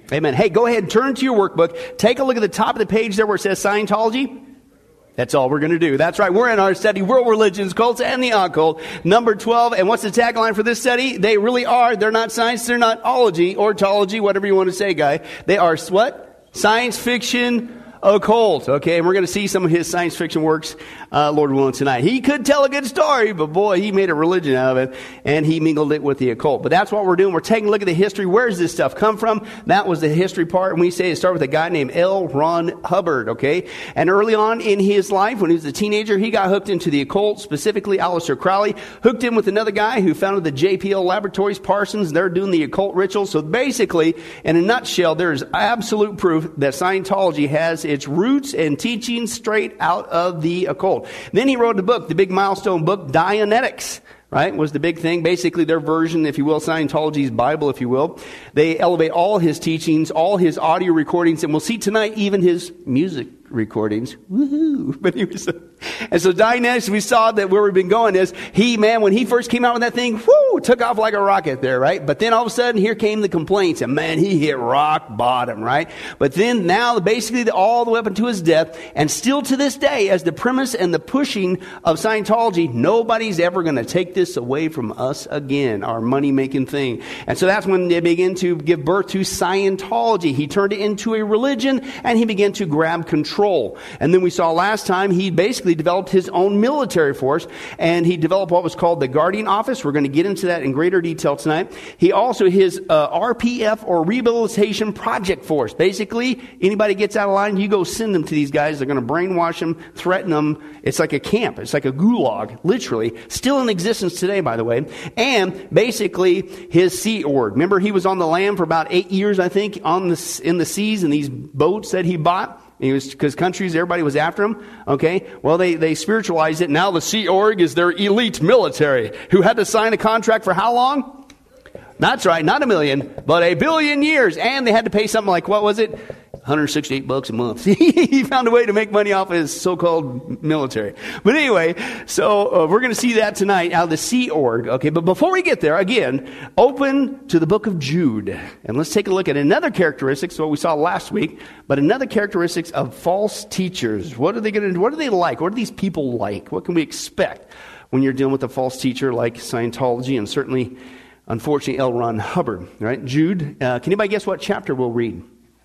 Amen. Hey, go ahead and turn to your workbook. Take a look at the top of the page there where it says Scientology. That's all we're going to do. That's right. We're in our study, World Religions, Cults, and the Occult, number 12. And what's the tagline for this study? They really are. They're not science. They're not ology or tautology, whatever you want to say, guy. They are what? Science fiction occult. Okay, and we're going to see some of his science fiction works, Lord willing, tonight. He could tell a good story, but boy, he made a religion out of it, and he mingled it with the occult. But that's what we're doing. We're taking a look at the history. Where does this stuff come from? That was the history part, and we say it started with a guy named L. Ron Hubbard, okay? And early on in his life, when he was a teenager, he got hooked into the occult, specifically Aleister Crowley, hooked in with another guy who founded the JPL Laboratories, Parsons. They're doing the occult rituals. So basically, in a nutshell, there's absolute proof that Scientology has its roots and teachings straight out of the occult. Then he wrote a book, the big milestone book, Dianetics, right, was the big thing. Basically their version, if you will, Scientology's Bible, if you will. They elevate all his teachings, all his audio recordings, and we'll see tonight even his music recordings. Woohoo! But anyway, and so Dianetics, we saw that where we've been going is, when he first came out with that thing, took off like a rocket there, right? But then all of a sudden, here came the complaints, and man, he hit rock bottom, right? But then now, basically, all the way up unto his death, and still to this day, as the premise and the pushing of Scientology, nobody's ever going to take this away from us again, our money-making thing. And so that's when they begin to give birth to Scientology. He turned it into a religion, and he began to grab control. And then we saw last time, he basically developed his own military force, and he developed what was called the Guardian Office. We're going to get into that in greater detail tonight. He also, his RPF, or Rehabilitation Project Force. Basically, anybody gets out of line, you go send them to these guys. They're going to brainwash them, threaten them. It's like a camp. It's like a gulag, literally. Still in existence today, by the way. And basically, his Sea Org. Remember, he was on the lam for about 8 years, I think, in the seas, in these boats that he bought. Because countries, everybody was after him. Okay, well, they spiritualized it. Now the Sea Org is their elite military who had to sign a contract for how long? That's right, not 1 million, but 1 billion years. And they had to pay something like, what was it? $168 a month. He found a way to make money off of his so-called military. But anyway, so we're going to see that tonight out of the Sea Org. Okay, but before we get there, again, open to the book of Jude. And let's take a look at another characteristic, what we saw last week, but another characteristics of false teachers. What are they going to do? What are they like? What are these people like? What can we expect when you're dealing with a false teacher like Scientology and certainly, unfortunately, L. Ron Hubbard? Right? Jude, can anybody guess what chapter we'll read?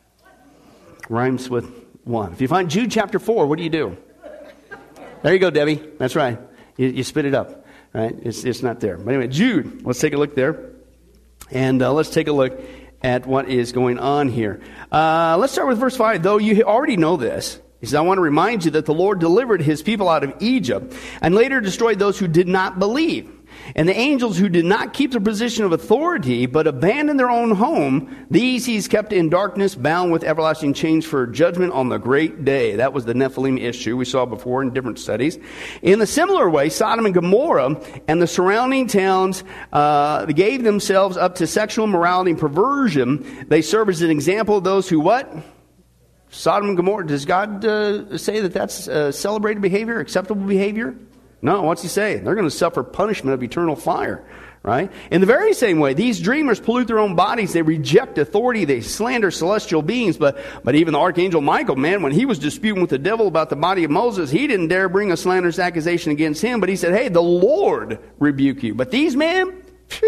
Rhymes with 1. If you find Jude chapter 4, what do? There you go, Debbie. That's right. You spit it up. Right? It's not there. But anyway, Jude. Let's take a look there. And let's take a look at what is going on here. Let's start with verse 5. Though you already know this, he says, I want to remind you that the Lord delivered his people out of Egypt and later destroyed those who did not believe. And the angels who did not keep their position of authority, but abandoned their own home, these he's kept in darkness, bound with everlasting chains for judgment on the great day. That was the Nephilim issue we saw before in different studies. In a similar way, Sodom and Gomorrah and the surrounding towns they gave themselves up to sexual immorality and perversion. They serve as an example of those who what? Sodom and Gomorrah. Does God say that that's celebrated behavior, acceptable behavior? No, what's he say? They're going to suffer punishment of eternal fire, right? In the very same way, these dreamers pollute their own bodies. They reject authority. They slander celestial beings. But even the archangel Michael, man, when he was disputing with the devil about the body of Moses, he didn't dare bring a slanderous accusation against him. But he said, hey, the Lord rebuke you. But these men,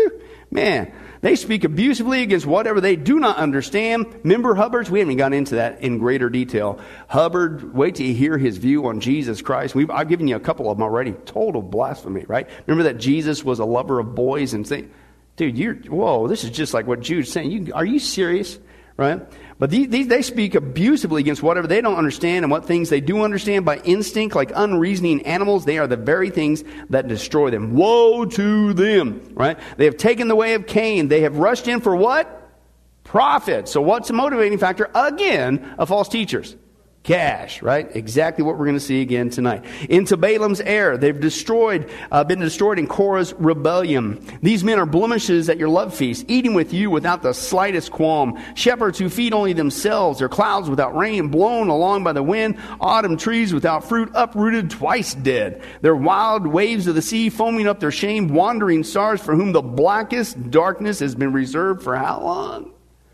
man, they speak abusively against whatever they do not understand. Remember Hubbard's? We haven't gone into that in greater detail. Hubbard, wait till you hear his view on Jesus Christ. I've given you a couple of them already. Total blasphemy, right? Remember that Jesus was a lover of boys and say, dude, whoa, this is just like what Jude's saying. Are you serious? Right? But they speak abusively against whatever they don't understand and what things they do understand by instinct, like unreasoning animals. They are the very things that destroy them. Woe to them, right? They have taken the way of Cain. They have rushed in for what? Profit. So what's the motivating factor, again, of false teachers? Cash, right? Exactly what we're going to see again tonight. Into Balaam's error. They've been destroyed in Korah's rebellion. These men are blemishes at your love feast, eating with you without the slightest qualm. Shepherds who feed only themselves. They're clouds without rain, blown along by the wind. Autumn trees without fruit, uprooted, twice dead. They're wild waves of the sea, foaming up their shame. Wandering stars for whom the blackest darkness has been reserved for how long?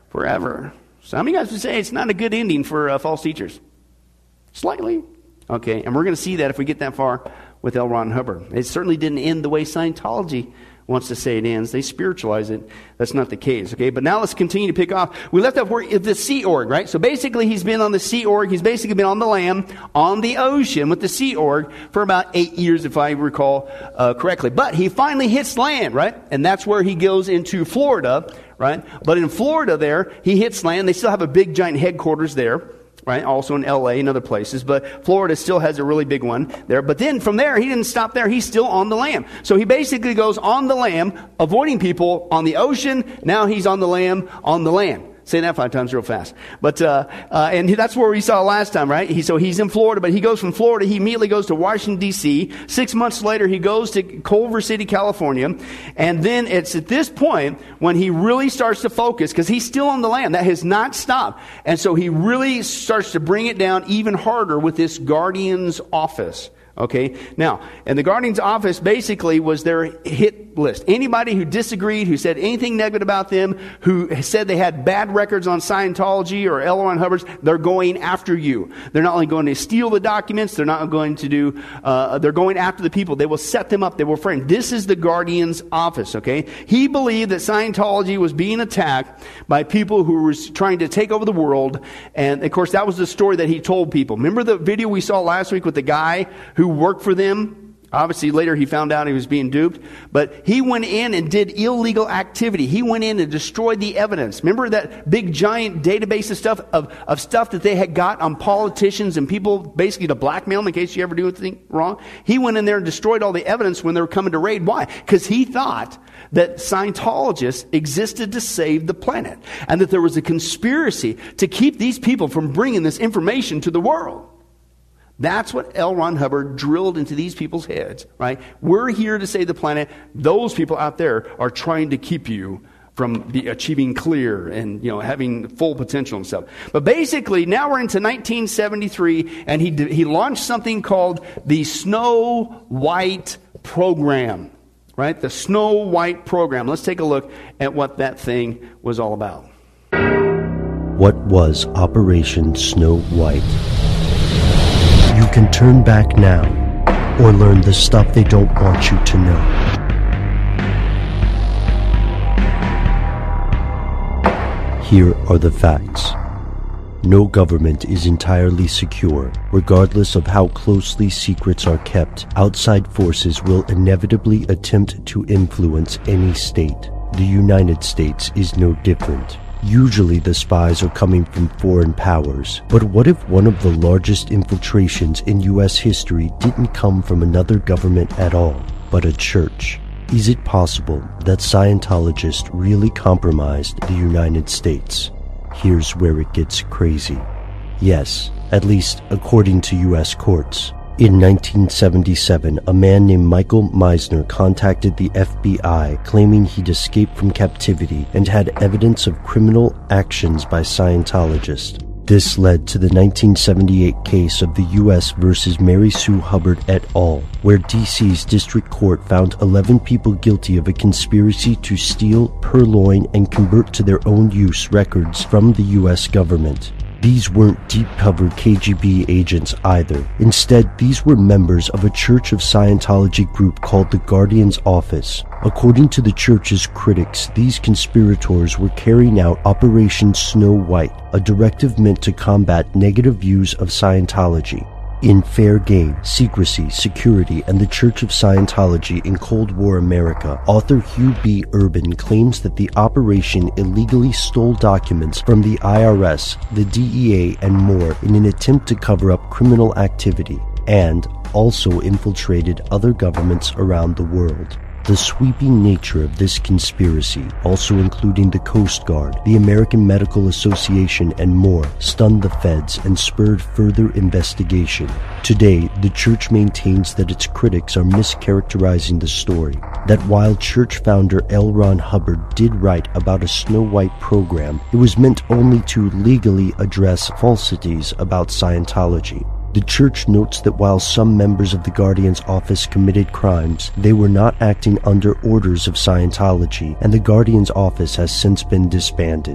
forever. Some of you guys would say it's not a good ending for false teachers. Slightly. Okay, and we're going to see that if we get that far with L. Ron Hubbard. It certainly didn't end the way Scientology wants to say it ends. They spiritualize it. That's not the case, okay? But now let's continue to pick off. We left off where the Sea Org, right? So basically he's been on the Sea Org. He's basically been on the land, on the ocean with the Sea Org for about 8 years, if I recall correctly. But he finally hits land, right? And that's where he goes into Florida, right? But in Florida there, he hits land. They still have a big, giant headquarters there. Right, also in L.A. and other places, but Florida still has a really big one there. But then from there, he didn't stop there. He's still on the lam. So he basically goes on the lam, avoiding people on the ocean. Now he's on the lam, on the land. Say that 5 times real fast. But, and that's where we saw last time, right? So he's in Florida, but he goes from Florida, he immediately goes to Washington, D.C. 6 months later, he goes to Culver City, California. And then it's at this point when he really starts to focus, because he's still on the land. That has not stopped. And so he really starts to bring it down even harder with this Guardian's office. Okay, now, and the Guardian's office basically was their hit list. Anybody who disagreed, who said anything negative about them, who said they had bad records on Scientology or L. Ron Hubbard's, they're going after you. They're not only going to steal the documents, they're not going to do, they're going after the people. They will set them up. They will frame. This is the Guardian's office, okay? He believed that Scientology was being attacked by people who were trying to take over the world. And, of course, that was the story that he told people. Remember the video we saw last week with the guy who worked for them? Obviously, later he found out he was being duped. But he went in and did illegal activity. He went in and destroyed the evidence. Remember that big, giant database of stuff, of stuff that they had got on politicians and people basically to blackmail them in case you ever do anything wrong? He went in there and destroyed all the evidence when they were coming to raid. Why? Because he thought that Scientologists existed to save the planet. And that there was a conspiracy to keep these people from bringing this information to the world. That's what L. Ron Hubbard drilled into these people's heads, right? We're here to save the planet. Those people out there are trying to keep you from achieving clear and, having full potential and stuff. But basically, now we're into 1973, and he launched something called the Snow White Program, right? The Snow White Program. Let's take a look at what that thing was all about. What was Operation Snow White? You can turn back now, or learn the stuff they don't want you to know. Here are the facts. No government is entirely secure. Regardless of how closely secrets are kept, outside forces will inevitably attempt to influence any state. The United States is no different. Usually the spies are coming from foreign powers, but what if one of the largest infiltrations in U.S. history didn't come from another government at all, but a church? Is it possible that Scientologists really compromised the United States? Here's where it gets crazy. Yes, at least according to U.S. courts. In 1977, a man named Michael Meisner contacted the FBI claiming he'd escaped from captivity and had evidence of criminal actions by Scientologists. This led to the 1978 case of the U.S. versus Mary Sue Hubbard et al., where D.C.'s district court found 11 people guilty of a conspiracy to steal, purloin, and convert to their own use records from the U.S. government. These weren't deep-covered KGB agents either. Instead, these were members of a Church of Scientology group called the Guardian's Office. According to the church's critics, these conspirators were carrying out Operation Snow White, a directive meant to combat negative views of Scientology. In Fair Game, Secrecy, Security, and the Church of Scientology in Cold War America, author Hugh B. Urban claims that the operation illegally stole documents from the IRS, the DEA, and more in an attempt to cover up criminal activity, and also infiltrated other governments around the world. The sweeping nature of this conspiracy, also including the Coast Guard, the American Medical Association, and more, stunned the feds and spurred further investigation. Today, the church maintains that its critics are mischaracterizing the story, that while church founder L. Ron Hubbard did write about a Snow White program, it was meant only to legally address falsities about Scientology. The church notes that while some members of the Guardian's office committed crimes, they were not acting under orders of Scientology, and the Guardian's office has since been disbanded.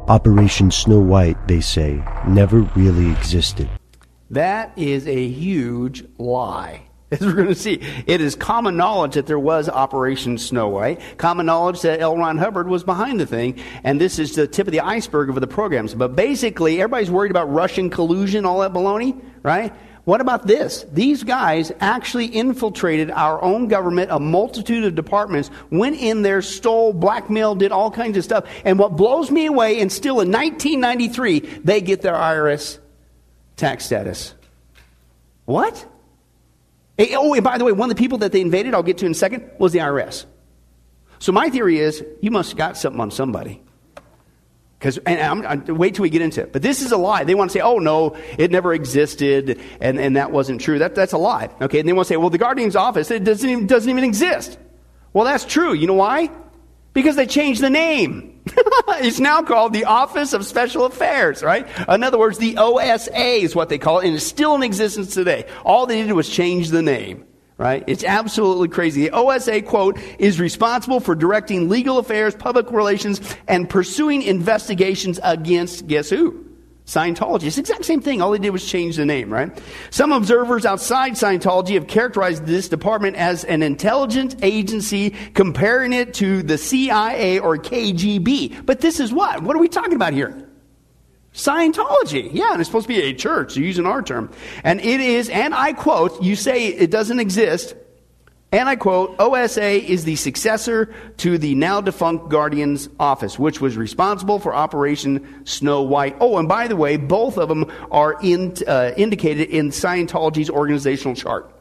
Operation Snow White, they say, never really existed. That is a huge lie. As we're going to see, it is common knowledge that there was Operation Snow White. Common knowledge that L. Ron Hubbard was behind the thing. And this is the tip of the iceberg of the programs. But basically, everybody's worried about Russian collusion, all that baloney, right? What about this? These guys actually infiltrated our own government, a multitude of departments, went in there, stole, blackmailed, did all kinds of stuff. And what blows me away, and still in 1993, they get their IRS tax status. What? Oh, and by the way, one of the people that they invaded, I'll get to in a second, was the IRS. So my theory is, you must have got something on somebody. Wait till we get into it. But this is a lie. They want to say, oh no, it never existed, and that wasn't true. That's a lie. Okay, and they want to say, well, the Guardian's office, it doesn't even exist. Well, that's true. You know why? Because they changed the name. It's now called the Office of Special Affairs, right? In other words, the OSA is what they call it, and it's still in existence today. All they did was change the name, right? It's absolutely crazy. The OSA, quote, is responsible for directing legal affairs, public relations, and pursuing investigations against, guess who? Scientology. It's the exact same thing. All they did was change the name, right? Some observers outside Scientology have characterized this department as an intelligence agency, comparing it to the CIA or KGB. But this is what? What are we talking about here? Scientology. Yeah, and it's supposed to be a church, so using our term. And it is, and I quote, you say it doesn't exist, and I quote, OSA is the successor to the now defunct Guardian's office, which was responsible for Operation Snow White. Oh, and by the way, both of them are indicated in Scientology's organizational chart.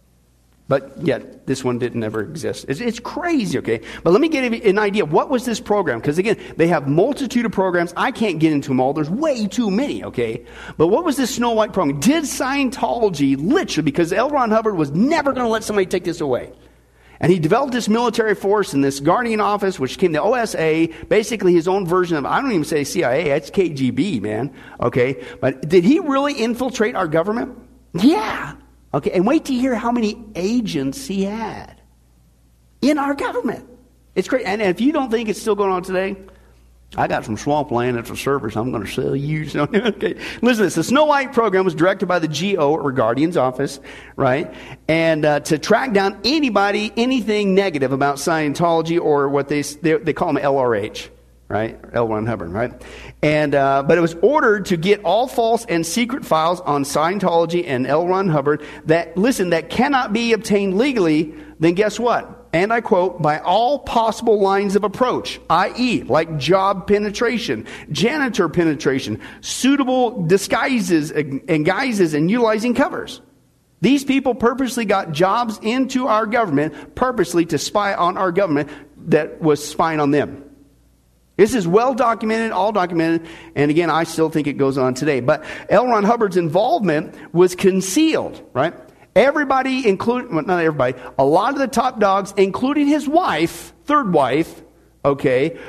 But yet, this one didn't ever exist. It's crazy, okay? But let me give you an idea. What was this program? Because again, they have multitude of programs. I can't get into them all. There's way too many, okay? But what was this Snow White program? Did Scientology literally, because L. Ron Hubbard was never going to let somebody take this away. And he developed this military force in this Guardian office, which became the OSA, basically his own version of, I don't even say CIA, it's KGB, man, okay? But did he really infiltrate our government? Yeah. Okay, and wait to hear how many agents he had in our government. It's great. And if you don't think it's still going on today, I got some swampland at the service I'm going to sell you. Okay, listen to this. The Snow White program was directed by the GO, or Guardian's office, right? And to track down anybody, anything negative about Scientology, or what they call them LRH. Right? L. Ron Hubbard, right? And, but it was ordered to get all false and secret files on Scientology and L. Ron Hubbard that cannot be obtained legally, then guess what? And I quote, by all possible lines of approach, i.e., like job penetration, janitor penetration, suitable disguises and guises, and utilizing covers. These people purposely got jobs into our government, purposely to spy on our government that was spying on them. This is well documented, all documented, and again, I still think it goes on today. But L. Ron Hubbard's involvement was concealed, right? Everybody, including, well, not everybody, a lot of the top dogs, including his wife, third wife, okay,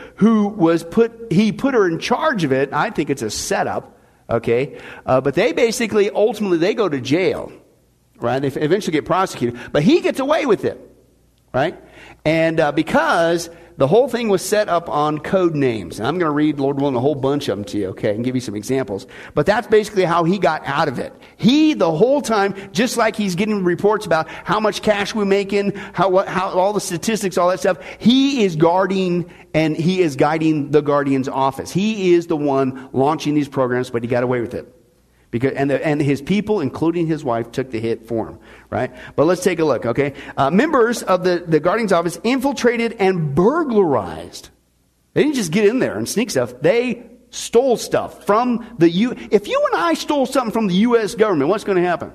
he put her in charge of it. I think it's a setup, okay? But they basically, ultimately, they go to jail, right? They eventually get prosecuted. But he gets away with it, right? And because the whole thing was set up on code names. And I'm going to read, Lord willing, a whole bunch of them to you, okay, and give you some examples. But that's basically how he got out of it. He, the whole time, just like he's getting reports about how much cash we're making, how all the statistics, all that stuff, he is guarding and he is guiding the Guardian's office. He is the one launching these programs, but he got away with it. Because and his people, including his wife, took the hit for him, right? But let's take a look, okay? Members of the Guardian's office infiltrated and burglarized. They didn't just get in there and sneak stuff. They stole stuff from the If you and I stole something from the U.S. government, what's going to happen?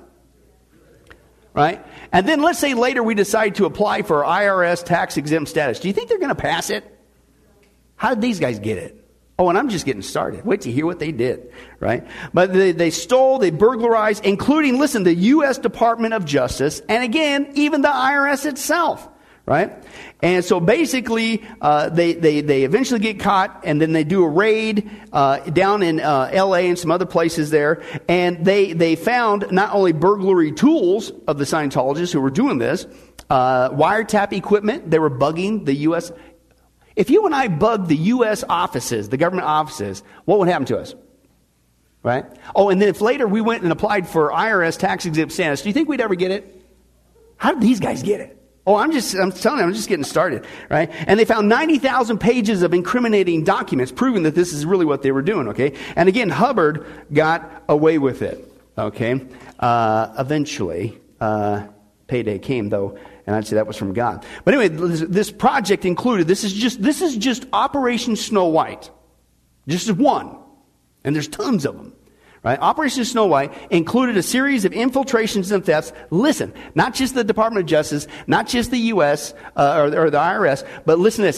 Right? And then let's say later we decide to apply for IRS tax exempt status. Do you think they're going to pass it? How did these guys get it? Oh, and I'm just getting started. Wait to hear what they did, right? But they stole, they burglarized, including, listen, the U.S. Department of Justice, and again, even the IRS itself, right? And so basically, they eventually get caught, and then they do a raid down in L.A. and some other places there, and they found not only burglary tools of the Scientologists who were doing this, wiretap equipment. They were bugging the U.S. If you and I bugged the U.S. offices, the government offices, what would happen to us? Right? Oh, and then if later we went and applied for IRS tax-exempt status, do you think we'd ever get it? How did these guys get it? Oh, I'm telling you, I'm just getting started, right? And they found 90,000 pages of incriminating documents proving that this is really what they were doing, okay? And again, Hubbard got away with it, okay? Eventually, payday came, though, and I'd say that was from God. But anyway, this project included, this is just Operation Snow White. Just one. And there's tons of them. Right? Operation Snow White included a series of infiltrations and thefts. Listen, not just the Department of Justice, not just the U.S. Or the IRS, but listen to this,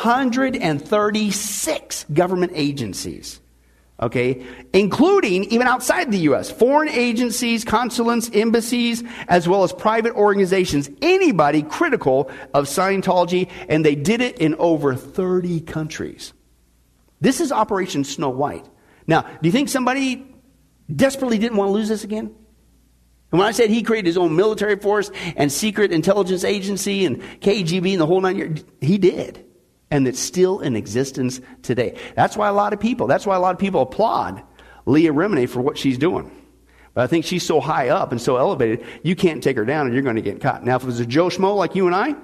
136 government agencies. Okay? Including, even outside the U.S., foreign agencies, consulates, embassies, as well as private organizations. Anybody critical of Scientology, and they did it in over 30 countries. This is Operation Snow White. Now, do you think somebody desperately didn't want to lose this again? And when I said he created his own military force and secret intelligence agency and KGB and the whole 9 years, he did. And it's still in existence today. That's why a lot of people applaud Leah Remini for what she's doing. But I think she's so high up and so elevated, you can't take her down and you're going to get caught. Now, if it was a Joe Schmo like you and I,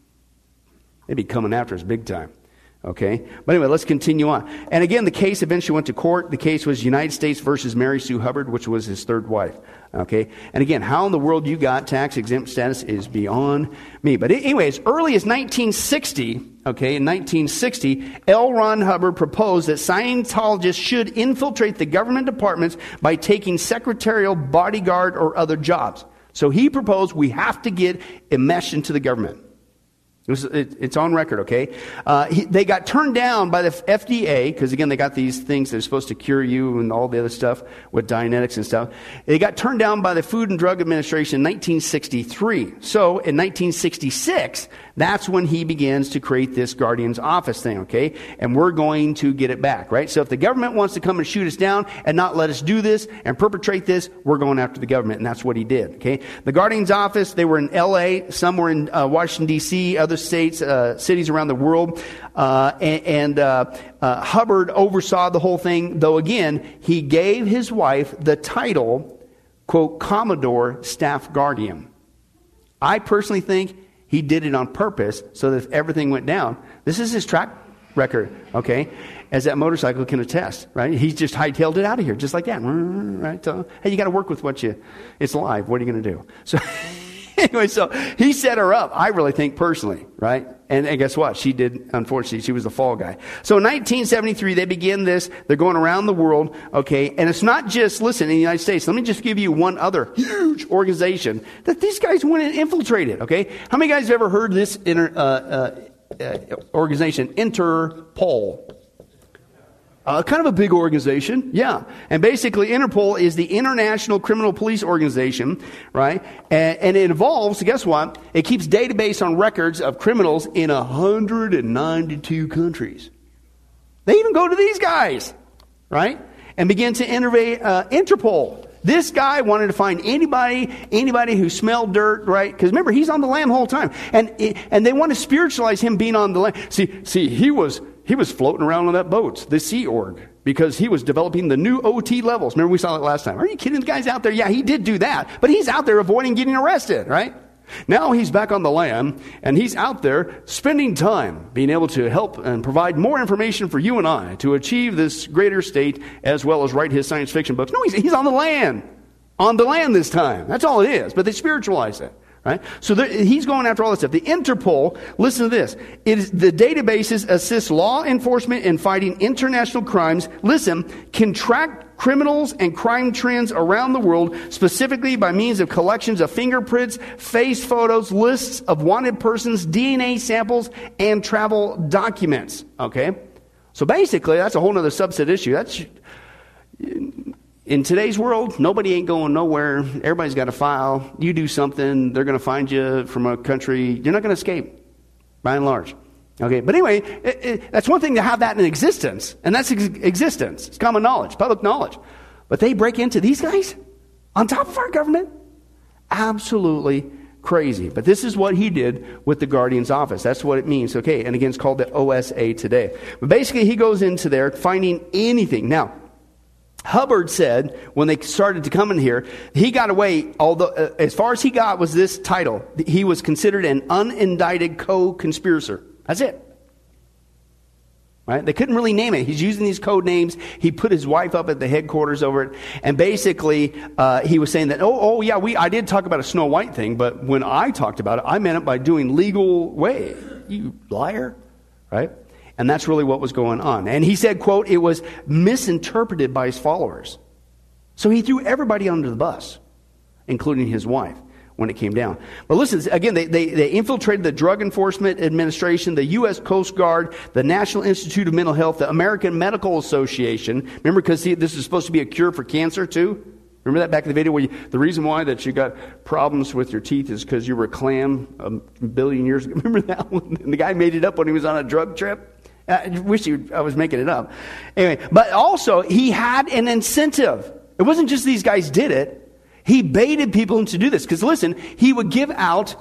they'd be coming after us big time. Okay? But anyway, let's continue on. And again, the case eventually went to court. The case was United States versus Mary Sue Hubbard, which was his third wife. Okay? And again, how in the world you got tax-exempt status is beyond me. But anyway, as early as 1960, okay, in 1960, L. Ron Hubbard proposed that Scientologists should infiltrate the government departments by taking secretarial, bodyguard, or other jobs. So he proposed we have to get enmeshed into the government. It's on record, okay? They got turned down by the FDA, because again, they got these things that are supposed to cure you and all the other stuff with Dianetics and stuff. They got turned down by the Food and Drug Administration in 1963. So in 1966, that's when he begins to create this Guardian's Office thing, okay? And we're going to get it back, right? So if the government wants to come and shoot us down and not let us do this and perpetrate this, we're going after the government, and that's what he did, okay? The Guardian's Office, they were in L.A., some were in Washington, D.C., other states, cities around the world, and Hubbard oversaw the whole thing, though again, he gave his wife the title, quote, Commodore Staff Guardian. I personally think he did it on purpose so that if everything went down, this is his track record, okay, as that motorcycle can attest, right? He just hightailed it out of here, just like that, right? So, hey, you got to work with it's live. What are you going to do? So anyway, so he set her up, I really think personally, right? And guess what? She did, unfortunately, she was the fall guy. So in 1973, they begin this. They're going around the world, okay? And it's not just, listen, in the United States. Let me just give you one other huge organization that these guys went and infiltrated, okay? How many guys have ever heard this organization, Interpol? Kind of a big organization, yeah. And basically, Interpol is the International Criminal Police Organization, right? And it involves, guess what? It keeps database on records of criminals in 192 countries. They even go to these guys, right? And begin to innovate Interpol. This guy wanted to find anybody who smelled dirt, right? Because remember, he's on the lam the whole time. And they want to spiritualize him being on the lam. See, he was floating around on that boat, the Sea Org, because he was developing the new OT levels. Remember, we saw that last time. Are you kidding? The guy's out there. Yeah, he did do that, but he's out there avoiding getting arrested, right? Now he's back on the lam, and he's out there spending time being able to help and provide more information for you and I to achieve this greater state, as well as write his science fiction books. No, he's on the land. On the land this time. That's all it is, but they spiritualize it. Right? So he's going after all this stuff. The Interpol, listen to this. The databases assist law enforcement in fighting international crimes. Listen, can track criminals and crime trends around the world, specifically by means of collections of fingerprints, face photos, lists of wanted persons, DNA samples, and travel documents. Okay? So basically, that's a whole other subset issue. In today's world, nobody ain't going nowhere. Everybody's got a file. You do something, they're going to find you from a country. You're not going to escape, by and large. Okay, but anyway, that's one thing to have that in existence, and that's existence. It's common knowledge, public knowledge. But they break into these guys on top of our government? Absolutely Crazy. But this is what he did with the Guardian's office. That's what it means. Okay, and again, it's called the OSA today. But basically, he goes into there finding anything. Now, Hubbard said when they started to come in here, he got away, although as far as he got was this title. He was considered an unindicted co-conspirator. That's it. Right? They couldn't really name it. He's using these code names. He put his wife up at the headquarters over it. And basically, he was saying that, I did talk about a Snow White thing, but when I talked about it, I meant it by doing legal way. You liar. Right? And that's really what was going on. And he said, quote, it was misinterpreted by his followers. So he threw everybody under the bus, including his wife, when it came down. But listen, again, they infiltrated the Drug Enforcement Administration, the U.S. Coast Guard, the National Institute of Mental Health, the American Medical Association. Remember, because this is supposed to be a cure for cancer, too? Remember that back in the video where the reason why that you got problems with your teeth is because you were a clam a billion years ago? Remember that one? And the guy made it up when he was on a drug trip? I wish I was making it up. Anyway, but also, he had an incentive. It wasn't just these guys did it. He baited people into do this. Because listen, he would give out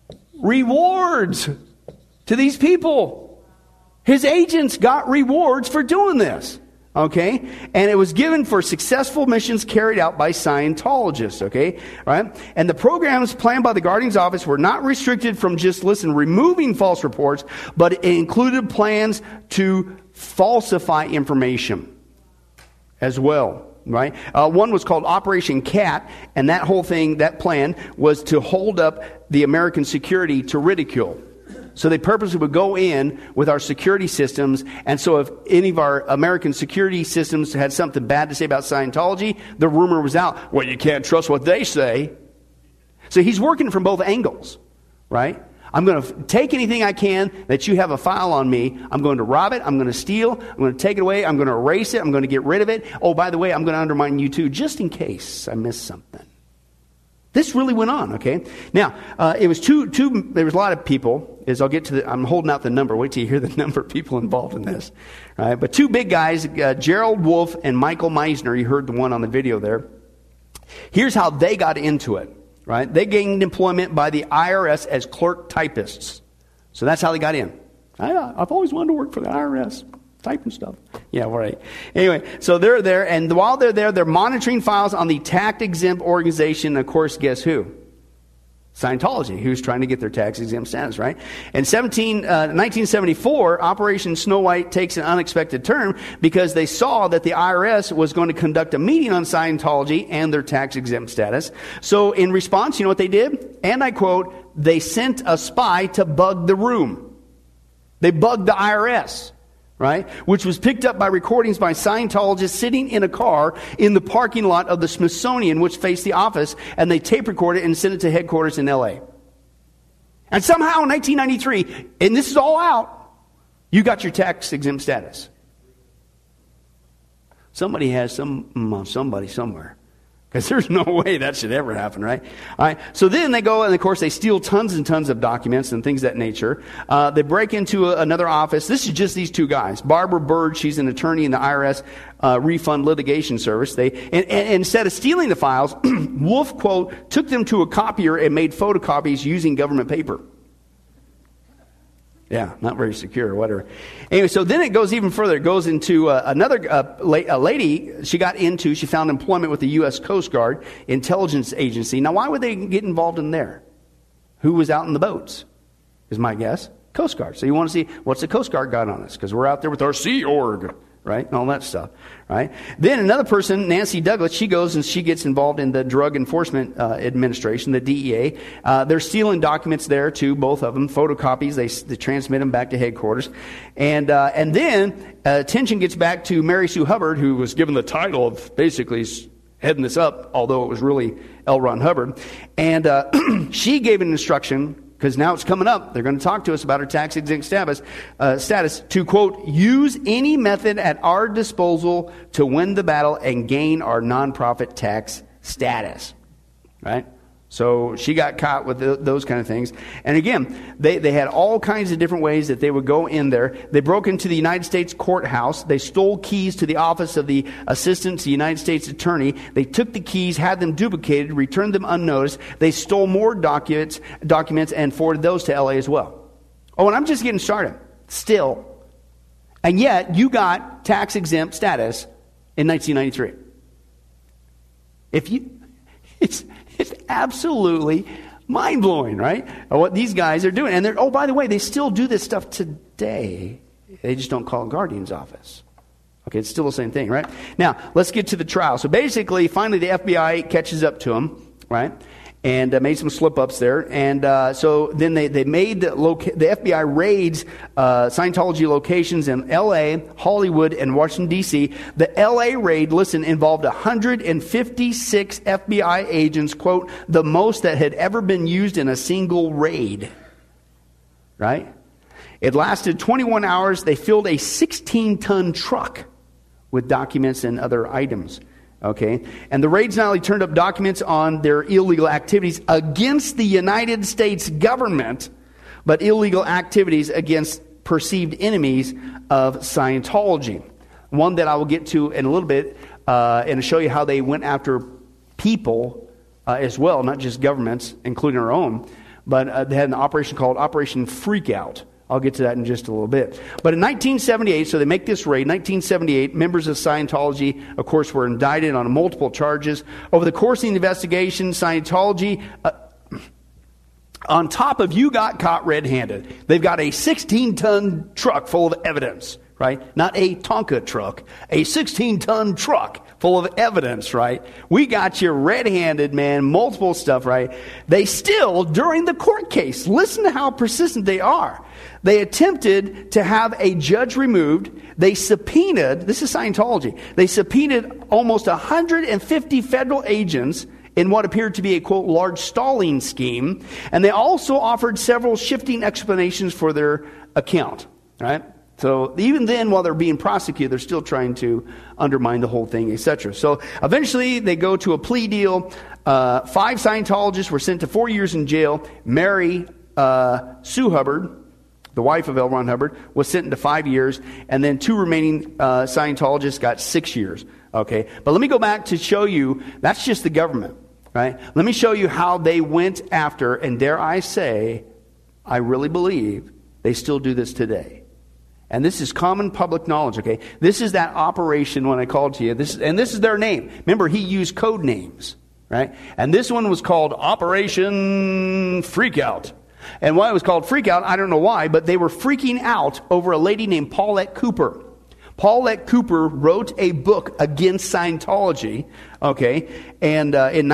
rewards to these people. His agents got rewards for doing this. Okay? And it was given for successful missions carried out by Scientologists. Okay? Right? And the programs planned by the Guardian's office were not restricted from just, removing false reports, but it included plans to falsify information as well. Right? One was called Operation Cat, and that whole thing, that plan, was to hold up the American security to ridicule. So they purposely would go in with our security systems, and so if any of our American security systems had something bad to say about Scientology, the rumor was out, well, you can't trust what they say. So he's working from both angles, right? I'm going to take anything I can that you have a file on me. I'm going to rob it. I'm going to steal. I'm going to take it away. I'm going to erase it. I'm going to get rid of it. Oh, by the way, I'm going to undermine you too, just in case I miss something. This really went on, okay? Now, it was there was a lot of people, I'm holding out the number. Wait till you hear the number of people involved in this. All right? But two big guys, Gerald Wolf and Michael Meisner, you heard the one on the video there. Here's how they got into it. Right? They gained employment by the IRS as clerk typists. So that's how they got in. I've always wanted to work for the IRS, typing stuff. Yeah, right. Anyway, so they're there, and while they're there, they're monitoring files on the tax-exempt organization. Of course, guess who? Scientology, who's trying to get their tax-exempt status, right? In 1974, Operation Snow White takes an unexpected turn because they saw that the IRS was going to conduct a meeting on Scientology and their tax-exempt status. So in response, you know what they did? And I quote, they sent a spy to bug the room. They bugged the IRS. Right? Which was picked up by recordings by Scientologists sitting in a car in the parking lot of the Smithsonian, which faced the office, and they tape recorded it and sent it to headquarters in L.A. And somehow in 1993, and this is all out, you got your tax-exempt status. Somebody has somebody somewhere. Because there's no way that should ever happen, right? All right. So then they go, and of course they steal tons and tons of documents and things of that nature. They break into another office. This is just these two guys. Barbara Bird, she's an attorney in the IRS Refund Litigation Service. And instead of stealing the files, Wolf, quote, took them to a copier and made photocopies using government paper. Yeah, not very secure or whatever. Anyway, so then it goes even further. It goes into another lady. She found employment with the U.S. Coast Guard intelligence agency. Now, why would they get involved in there? Who was out in the boats, is my guess. Coast Guard. So you want to see, what's the Coast Guard got on us? Because we're out there with our Sea Org, right? And all that stuff, right? Then another person, Nancy Douglas, she goes and she gets involved in the Drug Enforcement Administration, the DEA. They're stealing documents there too, both of them, photocopies. They transmit them back to headquarters. And then attention gets back to Mary Sue Hubbard, who was given the title of basically heading this up, although it was really L. Ron Hubbard. And she gave an instruction, because now it's coming up. They're going to talk to us about our tax-exempt status to, quote, use any method at our disposal to win the battle and gain our nonprofit tax status. Right? So she got caught with those kind of things. And again, they had all kinds of different ways that they would go in there. They broke into the United States courthouse. They stole keys to the office of the assistant to the United States attorney. They took the keys, had them duplicated, returned them unnoticed. They stole more documents and forwarded those to LA as well. Oh, and I'm just getting started. Still. And yet, you got tax-exempt status in 1993. It's absolutely mind-blowing, right? What these guys are doing. And oh, by the way, they still do this stuff today. They just don't call it Guardian's office. Okay, it's still the same thing, right? Now, let's get to the trial. So basically, finally, the FBI catches up to him, right? And made some slip-ups there. And so then they made the FBI raids Scientology locations in L.A., Hollywood, and Washington, D.C. The L.A. raid, listen, involved 156 FBI agents, quote, the most that had ever been used in a single raid. Right? It lasted 21 hours. They filled a 16-ton truck with documents and other items. Okay, and the raids not only turned up documents on their illegal activities against the United States government, but illegal activities against perceived enemies of Scientology. One that I will get to in a little bit and show you how they went after people as well, not just governments, including our own, but they had an operation called Operation Freakout. I'll get to that in just a little bit. But in 1978, so they make this raid. 1978, members of Scientology, of course, were indicted on multiple charges. Over the course of the investigation, Scientology, on top of you got caught red-handed, they've got a 16-ton truck full of evidence, right? Not a Tonka truck, a 16-ton truck full of evidence, right? We got you red-handed, man, multiple stuff, right? They still, during the court case, listen to how persistent they are. They attempted to have a judge removed. They subpoenaed, this is Scientology, they subpoenaed almost 150 federal agents in what appeared to be a, quote, large stalling scheme. And they also offered several shifting explanations for their account, right? So even then, while they're being prosecuted, they're still trying to undermine the whole thing, etc. So eventually, they go to a plea deal. 5 Scientologists were sent to 4 years in jail. Mary Sue Hubbard, the wife of L. Ron Hubbard, was sentenced to 5 years. And then 2 remaining Scientologists got 6 years. Okay, but let me go back to show you, that's just the government, right? Let me show you how they went after, and dare I say, I really believe they still do this today. And this is common public knowledge, okay? This is that operation when I called to you. This is their name. Remember, he used code names, right? And this one was called Operation Freakout. And why it was called Freakout, I don't know why, but they were freaking out over a lady named Paulette Cooper. Paulette Cooper wrote a book against Scientology, okay? And in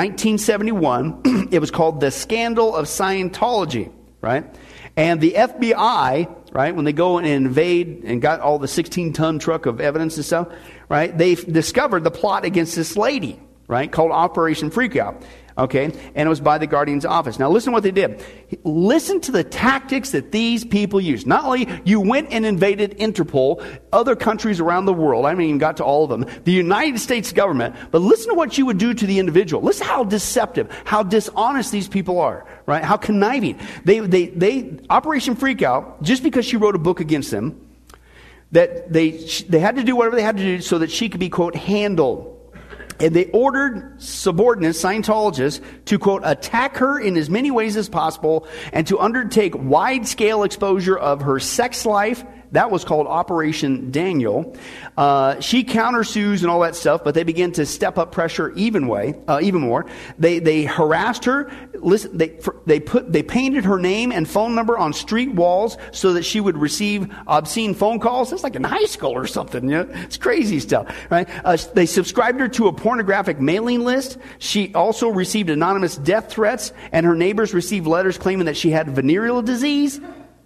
1971, it was called The Scandal of Scientology, right? And the FBI, right, when they go and invade and got all the 16-ton truck of evidence and stuff, right, they discovered the plot against this lady, right, called Operation Freakout, okay, and it was by the Guardian's office. Now listen to what they did. Listen to the tactics that these people used. Not only you went and invaded Interpol, other countries around the world, I haven't even got to all of them, the United States government, but listen to what you would do to the individual. Listen how deceptive, how dishonest these people are, right, how conniving. They Operation Freakout, just because she wrote a book against them, that they had to do whatever they had to do so that she could be, quote, handled. And they ordered subordinates, Scientologists, to, quote, attack her in as many ways as possible and to undertake wide-scale exposure of her sex life. That was called Operation Daniel. She countersues and all that stuff, but they began to step up pressure even more. They harassed her. Listen, they painted her name and phone number on street walls so that she would receive obscene phone calls. It's like in high school or something. You know? It's crazy stuff, right? They subscribed her to a pornographic mailing list. She also received anonymous death threats, and her neighbors received letters claiming that she had venereal disease.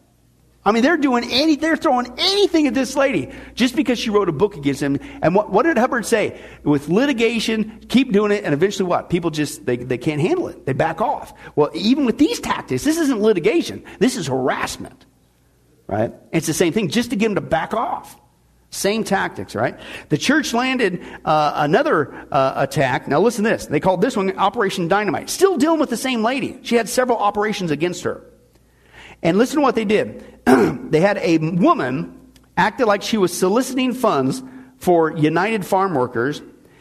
I mean, they're throwing anything at this lady just because she wrote a book against him. And what did Hubbard say? With litigation, keep doing it, and eventually what? People just, they can't handle it. They back off. Well, even with these tactics, this isn't litigation. This is harassment, right? It's the same thing, just to get them to back off. Same tactics, right? The church landed another attack. Now listen to this. They called this one Operation Dynamite. Still dealing with the same lady. She had several operations against her. And listen to what they did. They had a woman acted like she was soliciting funds for United Farm Workers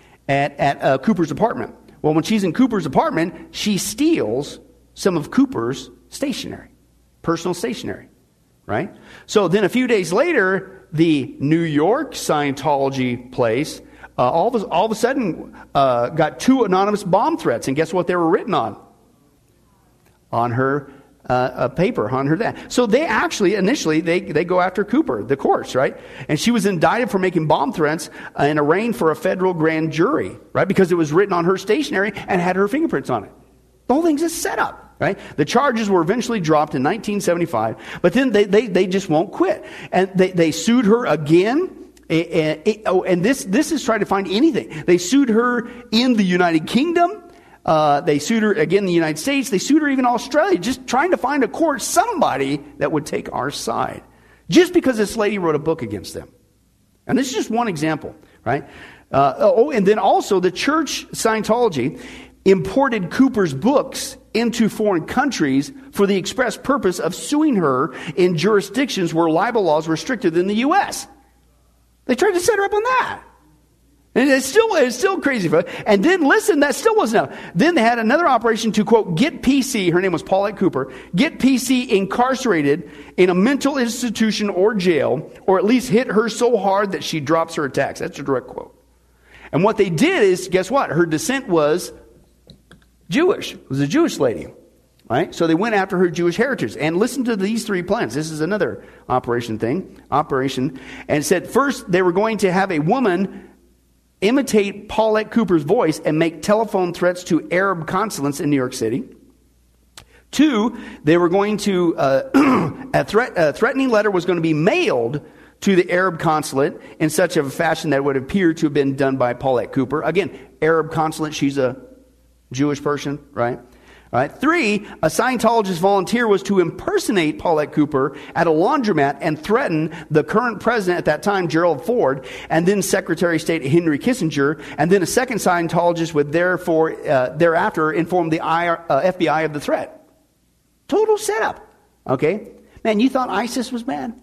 at Cooper's apartment. Well, when she's in Cooper's apartment, she steals some of Cooper's stationery, personal stationery, right? So then a few days later, the New York Scientology place all of a sudden got 2 anonymous bomb threats, and guess what they were written on? On her paper, on her that. So they actually initially they go after Cooper, the courts, right? And she was indicted for making bomb threats and arraigned for a federal grand jury, right? Because it was written on her stationery and had her fingerprints on it. The whole thing's a setup. Right? The charges were eventually dropped in 1975, but then they just won't quit. And they sued her again. And this is trying to find anything. They sued her in the United Kingdom. They sued her again in the United States. They sued her even in Australia, just trying to find a court, somebody that would take our side. Just because this lady wrote a book against them. And this is just one example, right? And then also the church Scientology imported Cooper's books into foreign countries for the express purpose of suing her in jurisdictions where libel laws were stricter than the U.S. They tried to set her up on that. And it's still crazy. And then, listen, that still wasn't enough. Then they had another operation to, quote, get PC, her name was Paulette Cooper, get PC incarcerated in a mental institution or jail, or at least hit her so hard that she drops her attacks. That's a direct quote. And what they did is, guess what? Her descent was Jewish. It was a Jewish lady, right? So they went after her Jewish heritage. And listen to these 3 plans. This is another operation. And said first they were going to have a woman imitate Paulette Cooper's voice and make telephone threats to Arab consulates in New York City. 2, they were going to, a threatening letter was going to be mailed to the Arab consulate in such a fashion that would appear to have been done by Paulette Cooper. Again, Arab consulate, she's a Jewish person, right? All right. 3, a Scientologist volunteer was to impersonate Paulette Cooper at a laundromat and threaten the current president at that time, Gerald Ford, and then Secretary of State Henry Kissinger, and then a second Scientologist would thereafter inform the FBI of the threat. Total setup. Okay? Man, you thought ISIS was bad?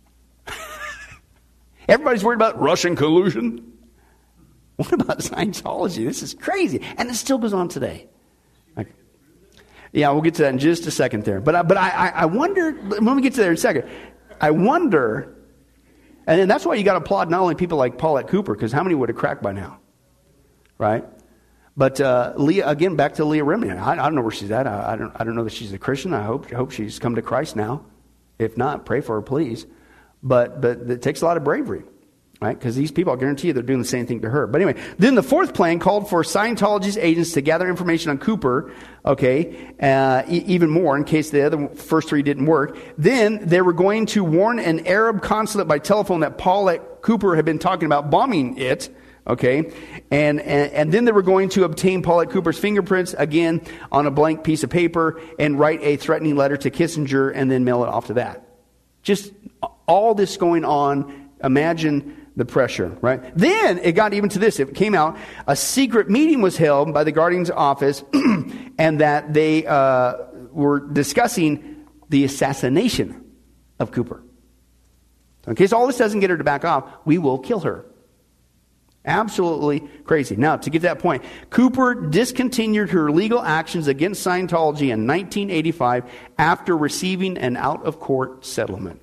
Everybody's worried about Russian collusion. What about Scientology? This is crazy. And it still goes on today. Okay. Yeah, we'll get to that in just a second there. But I wonder, when we get to there in a second, I wonder, and that's why you got to applaud not only people like Paulette Cooper, because how many would have cracked by now? Right? But Leah, again, back to Leah Remini. I don't know where she's at. I don't know that she's a Christian. I hope she's come to Christ now. If not, pray for her, please. But it takes a lot of bravery. Right? Because these people, I guarantee you, they're doing the same thing to her. But anyway, then the 4th plan called for Scientology's agents to gather information on Cooper, okay, even more in case the first 3 didn't work. Then they were going to warn an Arab consulate by telephone that Paulette Cooper had been talking about bombing it, okay, and then they were going to obtain Paulette Cooper's fingerprints again on a blank piece of paper and write a threatening letter to Kissinger and then mail it off to that. Just all this going on. Imagine the pressure, right? Then it got even to this. It came out, a secret meeting was held by the Guardian's office and that they were discussing the assassination of Cooper. So in case all this doesn't get her to back off, we will kill her. Absolutely crazy. Now, to get to that point, Cooper discontinued her legal actions against Scientology in 1985 after receiving an out-of-court settlement.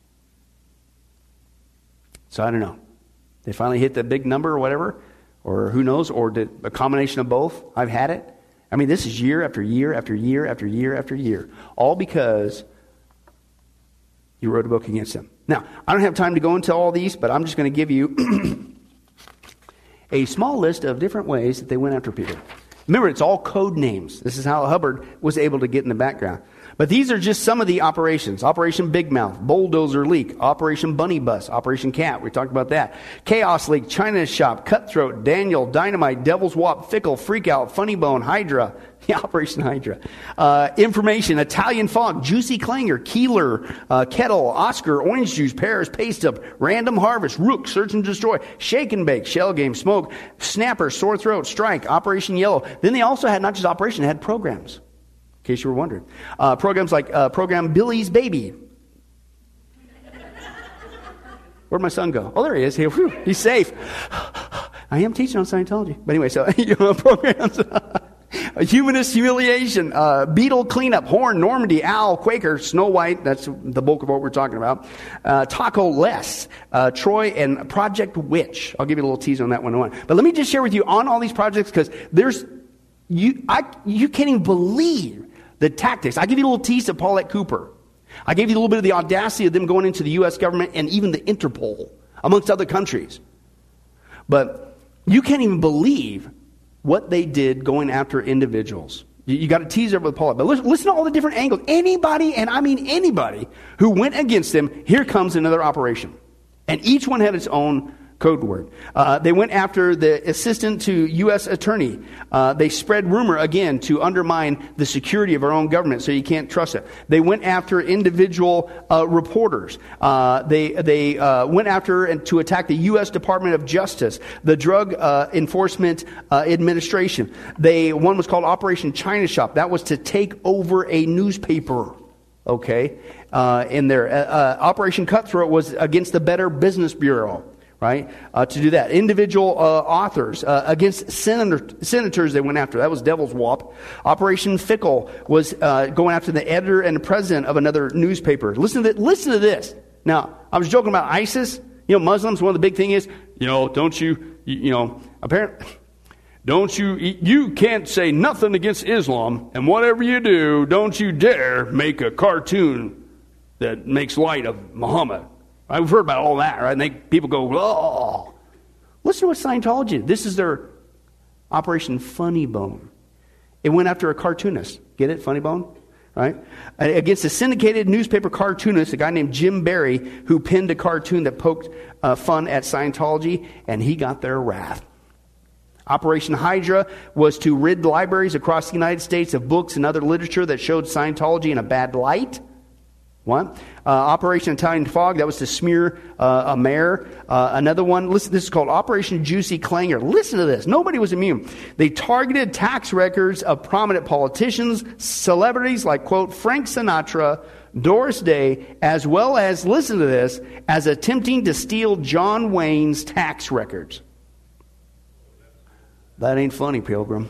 So I don't know. They finally hit the big number or whatever, or who knows, or did a combination of both. I've had it. I mean, this is year after year after year after year after year, all because you wrote a book against them. Now, I don't have time to go into all these, but I'm just going to give you a small list of different ways that they went after people. Remember, it's all code names. This is how Hubbard was able to get in the background. But these are just some of the operations. Operation Big Mouth, Bulldozer Leak, Operation Bunny Bus, Operation Cat, we talked about that. Chaos Leak, China Shop, Cutthroat, Daniel, Dynamite, Devil's Wop, Fickle, Freakout, Funny Bone, Hydra. Yeah, Operation Hydra. Information, Italian Fog, Juicy Clanger, Keeler, Kettle, Oscar, Orange Juice, Pears, Paste Up, Random Harvest, Rook, Search and Destroy, Shake and Bake, Shell Game, Smoke, Snapper, Sore Throat, Strike, Operation Yellow. Then they also had not just operation, they had programs. In case you were wondering. Programs like program Billy's Baby. Where'd my son go? Oh, there he is. He's safe. I am teaching on Scientology. But anyway, so programs. Humanist Humiliation, Beetle Cleanup, Horn, Normandy, Owl, Quaker, Snow White, that's the bulk of what we're talking about, Taco Less, Troy, and Project Witch. I'll give you a little tease on that one. But let me just share with you on all these projects, because you can't even believe the tactics. I give you a little tease of Paulette Cooper. I gave you a little bit of the audacity of them going into the U.S. government and even the Interpol, amongst other countries. But you can't even believe what they did going after individuals. You got to tease it with Paulette. But listen to all the different angles. Anybody, and I mean anybody, who went against them, here comes another operation. And each one had its own code word. They went after the assistant to U.S. attorney. They spread rumor, again, to undermine the security of our own government, so you can't trust it. They went after individual reporters. They went after and to attack the U.S. Department of Justice, the Drug Enforcement Administration. One was called Operation China Shop. That was to take over a newspaper. Okay, in there. Operation Cutthroat was against the Better Business Bureau. Right? To do that. Individual authors. Against senators they went after. That was Devil's Wop. Operation Fickle was going after the editor and the president of another newspaper. Listen to this. Now, I was joking about ISIS. Muslims, one of the big things is, you can't say nothing against Islam, and whatever you do, don't you dare make a cartoon that makes light of Muhammad. Right? We've heard about all that, right? And people go, oh. Listen to what Scientology did. This is their Operation Funny Bone. It went after a cartoonist. Get it? Funny Bone? Right? Against a syndicated newspaper cartoonist, a guy named Jim Barry, who penned a cartoon that poked fun at Scientology, and he got their wrath. Operation Hydra was to rid libraries across the United States of books and other literature that showed Scientology in a bad light. What? Operation Italian Fog, that was to smear a mayor. Another one, listen, this is called Operation Juicy Clanger. Listen to this. Nobody was immune. They targeted tax records of prominent politicians, celebrities like, quote, Frank Sinatra, Doris Day, as well as, listen to this, as attempting to steal John Wayne's tax records. That ain't funny, Pilgrim.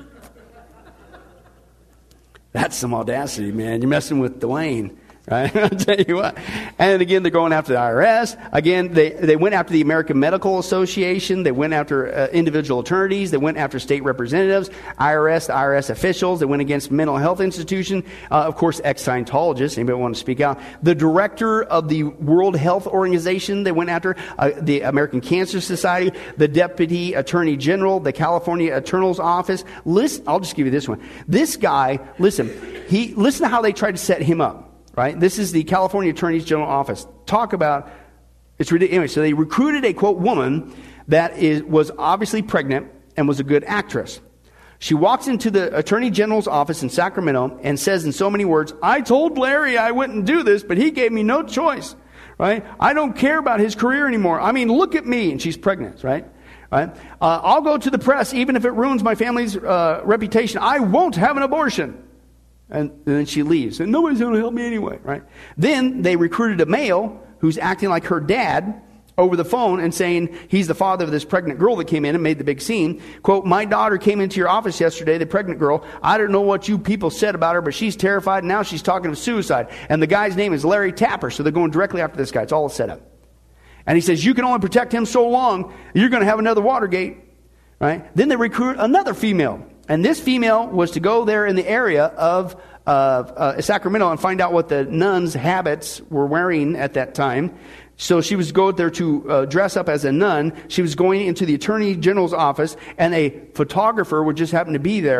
That's some audacity, man. You're messing with Dwayne. Right? I'll tell you what. And again, they're going after the IRS. Again, they went after the American Medical Association. They went after individual attorneys. They went after state representatives, the IRS officials. They went against mental health institutions. Of course, ex-Scientologists. Anybody want to speak out? The director of the World Health Organization. They went after the American Cancer Society, the Deputy Attorney General, the California Attorney's Office. Listen, I'll just give you this one. This guy, listen to how they tried to set him up. Right? This is the California Attorney General Office. Talk about, it's ridiculous. Anyway, so they recruited a, quote, woman that was obviously pregnant and was a good actress. She walks into the Attorney General's office in Sacramento and says in so many words, I told Larry I wouldn't do this, but he gave me no choice. Right? I don't care about his career anymore. I mean, look at me. And she's pregnant, right? Right? I'll go to the press even if it ruins my family's reputation. I won't have an abortion. And then she leaves. And nobody's going to help me anyway, right? Then they recruited a male who's acting like her dad over the phone and saying he's the father of this pregnant girl that came in and made the big scene. Quote, my daughter came into your office yesterday, the pregnant girl. I don't know what you people said about her, but she's terrified. And now she's talking of suicide. And the guy's name is Larry Tapper. So they're going directly after this guy. It's all set up. And he says, you can only protect him so long. You're going to have another Watergate, right? Then they recruit another female. And this female was to go there in the area of Sacramento and find out what the nuns' habits were wearing at that time. So she was to go there to dress up as a nun. She was going into the Attorney General's office, and a photographer would just happen to be there.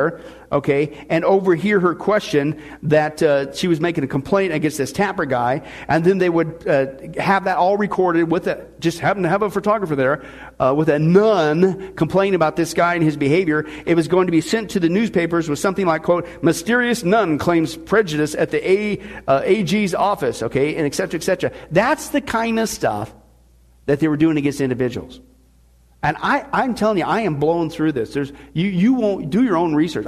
okay, and overhear her question that she was making a complaint against this Tapper guy, and then they would have that all recorded with just happen to have a photographer there with a nun complaining about this guy and his behavior. It was going to be sent to the newspapers with something like, quote, mysterious nun claims prejudice at the AG's office, okay, and et cetera, et cetera. That's the kind of stuff that they were doing against individuals. And I'm telling you, I am blowing through this. You won't do your own research.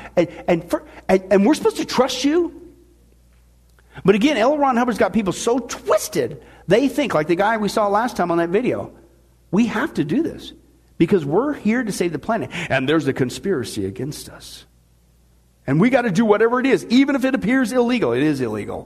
And we're supposed to trust you. But again, L. Ron Hubbard's got people so twisted. They think, like the guy we saw last time on that video, we have to do this because we're here to save the planet. And there's a conspiracy against us. And we got to do whatever it is, even if it appears illegal. It is illegal.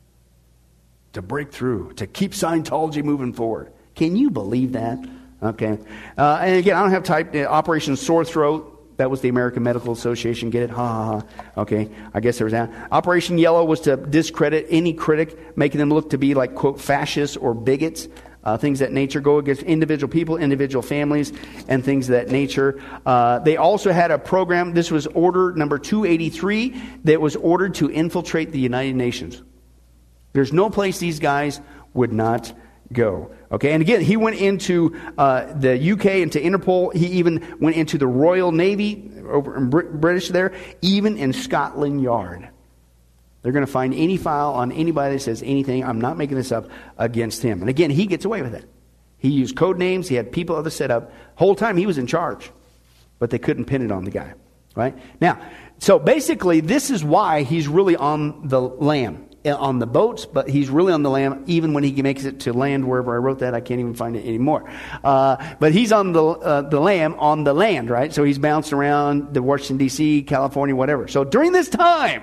To break through, to keep Scientology moving forward. Can you believe that? Okay. And again, I don't have type Operation Sore Throat. That was the American Medical Association. Get it? Ha ha ha. Okay. I guess there was that. Operation Yellow was to discredit any critic, making them look to be like, quote, fascists or bigots. Things that nature, go against individual people, individual families, and things of that nature. They also had a program. This was order number 283 that was ordered to infiltrate the United Nations. There's no place these guys would not go. Okay, and again, he went into the UK, into Interpol. He even went into the Royal Navy, over in British there, even in Scotland Yard. They're going to find any file on anybody that says anything, I'm not making this up, against him. And again, he gets away with it. He used code names. He had people other set up. Whole time he was in charge. But they couldn't pin it on the guy. Right? Now, so basically, this is why he's really on the lam. On the boats, but he's really on the lam even when he makes it to land. Wherever I wrote that, I can't even find it anymore. But he's on the lam on the land, right? So he's bounced around the Washington D.C., California, whatever. So during this time,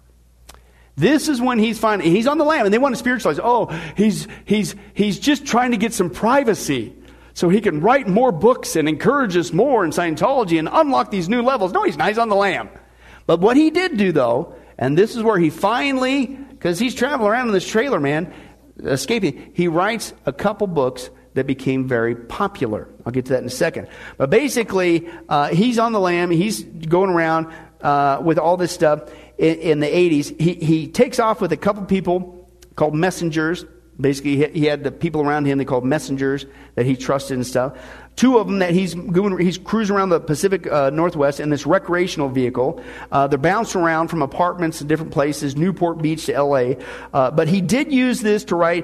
this is when he's on the lam, and they want to spiritualize. Oh, he's just trying to get some privacy so he can write more books and encourage us more in Scientology and unlock these new levels. No, he's not. He's on the lam. But what he did do, though, and this is where he finally, because he's traveling around in this trailer, man, escaping, he writes a couple books that became very popular. I'll get to that in a second. But basically, he's on the lam. He's going around with all this stuff in the 80s. He takes off with a couple people called messengers. Basically, he had the people around him they called messengers that he trusted and stuff. Two of them that he's cruising around the Pacific Northwest in this recreational vehicle. They're bouncing around from apartments to different places, Newport Beach to L.A. But he did use this to write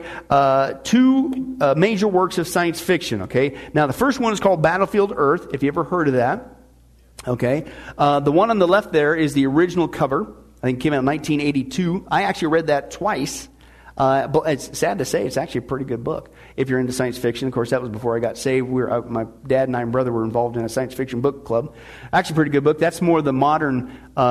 two major works of science fiction. Okay, now the first one is called Battlefield Earth. If you ever heard of that, okay. The one on the left there is the original cover. I think it came out in 1982. I actually read that twice. But it's sad to say, it's actually a pretty good book if you're into science fiction. Of course, that was before I got saved. My dad and I and brother were involved in a science fiction book club. Actually, a pretty good book. That's more the modern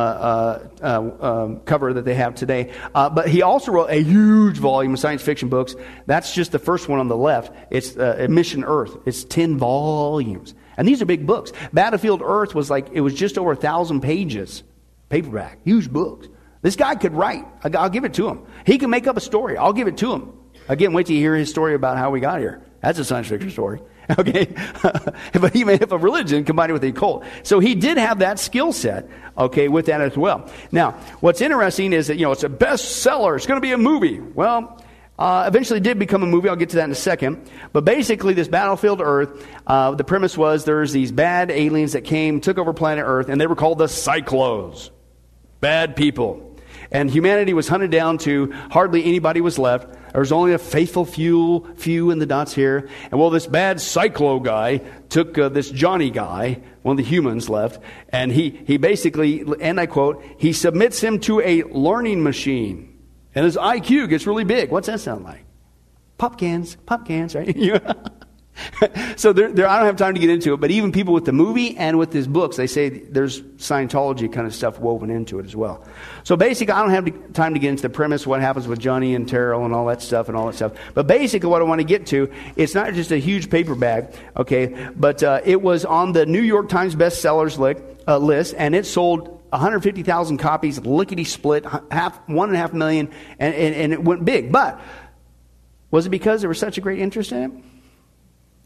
cover that they have today. But he also wrote a huge volume of science fiction books. That's just the first one on the left. It's Mission Earth. It's 10 volumes. And these are big books. Battlefield Earth was just over 1,000 pages. Paperback. Huge books. This guy could write. I'll give it to him. He can make up a story. I'll give it to him. Again, wait till you hear his story about how we got here. That's a science fiction story. Okay? But he made up a religion combined with the occult. So he did have that skill set, okay, with that as well. Now, what's interesting is that, it's a bestseller. It's going to be a movie. Well, eventually did become a movie. I'll get to that in a second. But basically, this Battlefield Earth, the premise was there's these bad aliens that took over planet Earth, and they were called the Cyclos. Bad people. And humanity was hunted down to hardly anybody was left. There was only a faithful few in the dots here. And well, this bad Cyclo guy took this Johnny guy, one of the humans left, and he basically, and I quote, he submits him to a learning machine. And his IQ gets really big. What's that sound like? Pop cans, right? So I don't have time to get into it, but even people with the movie and with his books, they say there's Scientology kind of stuff woven into it as well. So basically, I don't have time to get into the premise, what happens with Johnny and Terrell and all that stuff. But basically, what I want to get to, it's not just a huge paper bag, okay, but it was on the New York Times bestsellers list, and it sold 150,000 copies, lickety-split, 1.5 million, and it went big. But was it because there was such a great interest in it?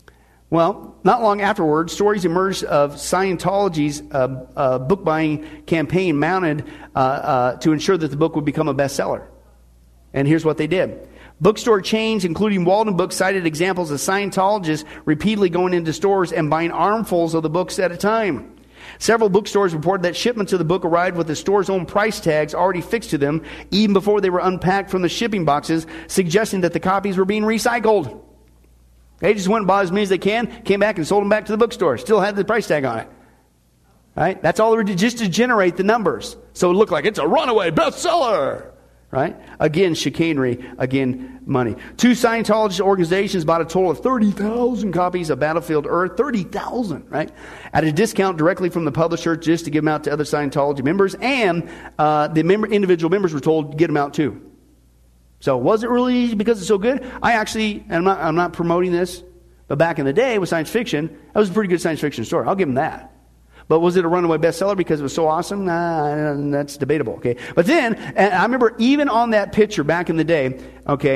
Well, not long afterwards, stories emerged of Scientology's book buying campaign mounted to ensure that the book would become a bestseller. And here's what they did. Bookstore chains, including Walden Books, cited examples of Scientologists repeatedly going into stores and buying armfuls of the books at a time. Several bookstores reported that shipments of the book arrived with the store's own price tags already fixed to them, even before they were unpacked from the shipping boxes, suggesting that the copies were being recycled. They just went and bought as many as they can, came back and sold them back to the bookstore. Still had the price tag on it. Right? That's all they did, just to generate the numbers. So it looked like it's a runaway bestseller. Right? Again, chicanery. Again, money. 2 Scientologist organizations bought a total of 30,000 copies of Battlefield Earth. 30,000, right? At a discount directly from the publisher just to give them out to other Scientology members. And individual members were told to get them out too. So was it really because it's so good? I actually, and I'm not promoting this, but back in the day with science fiction, that was a pretty good science fiction story. I'll give them that. But was it a runaway bestseller because it was so awesome? Nah, that's debatable, okay? But then, and I remember even on that picture back in the day, okay,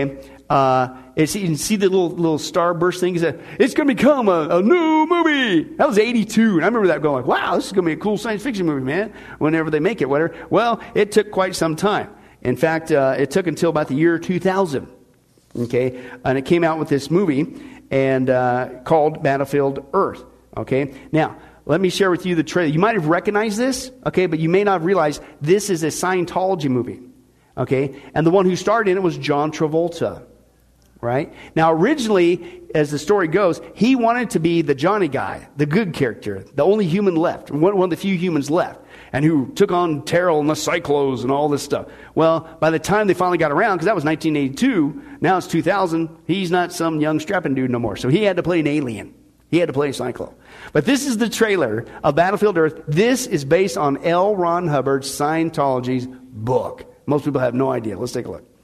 you can see the little starburst thing. He said, it's going to become a new movie. That was 82. And I remember that going like, wow, this is going to be a cool science fiction movie, man, whenever they make it, whatever. Well, it took quite some time. In fact, it took until about the year 2000, okay? And it came out with this movie and called Battlefield Earth, okay? Now, let me share with you the trailer. You might have recognized this, okay, but you may not have realized this is a Scientology movie, okay? And the one who starred in it was John Travolta, right? Now, originally, as the story goes, he wanted to be the Johnny guy, the good character, the only human left, one of the few humans left, and who took on Terrell and the Cyclos and all this stuff. Well, by the time they finally got around, because that was 1982, now it's 2000, he's not some young strapping dude no more. So he had to play an alien. He had to play a Cyclo. But this is the trailer of Battlefield Earth. This is based on L. Ron Hubbard's Scientology's book. Most people have no idea. Let's take a look.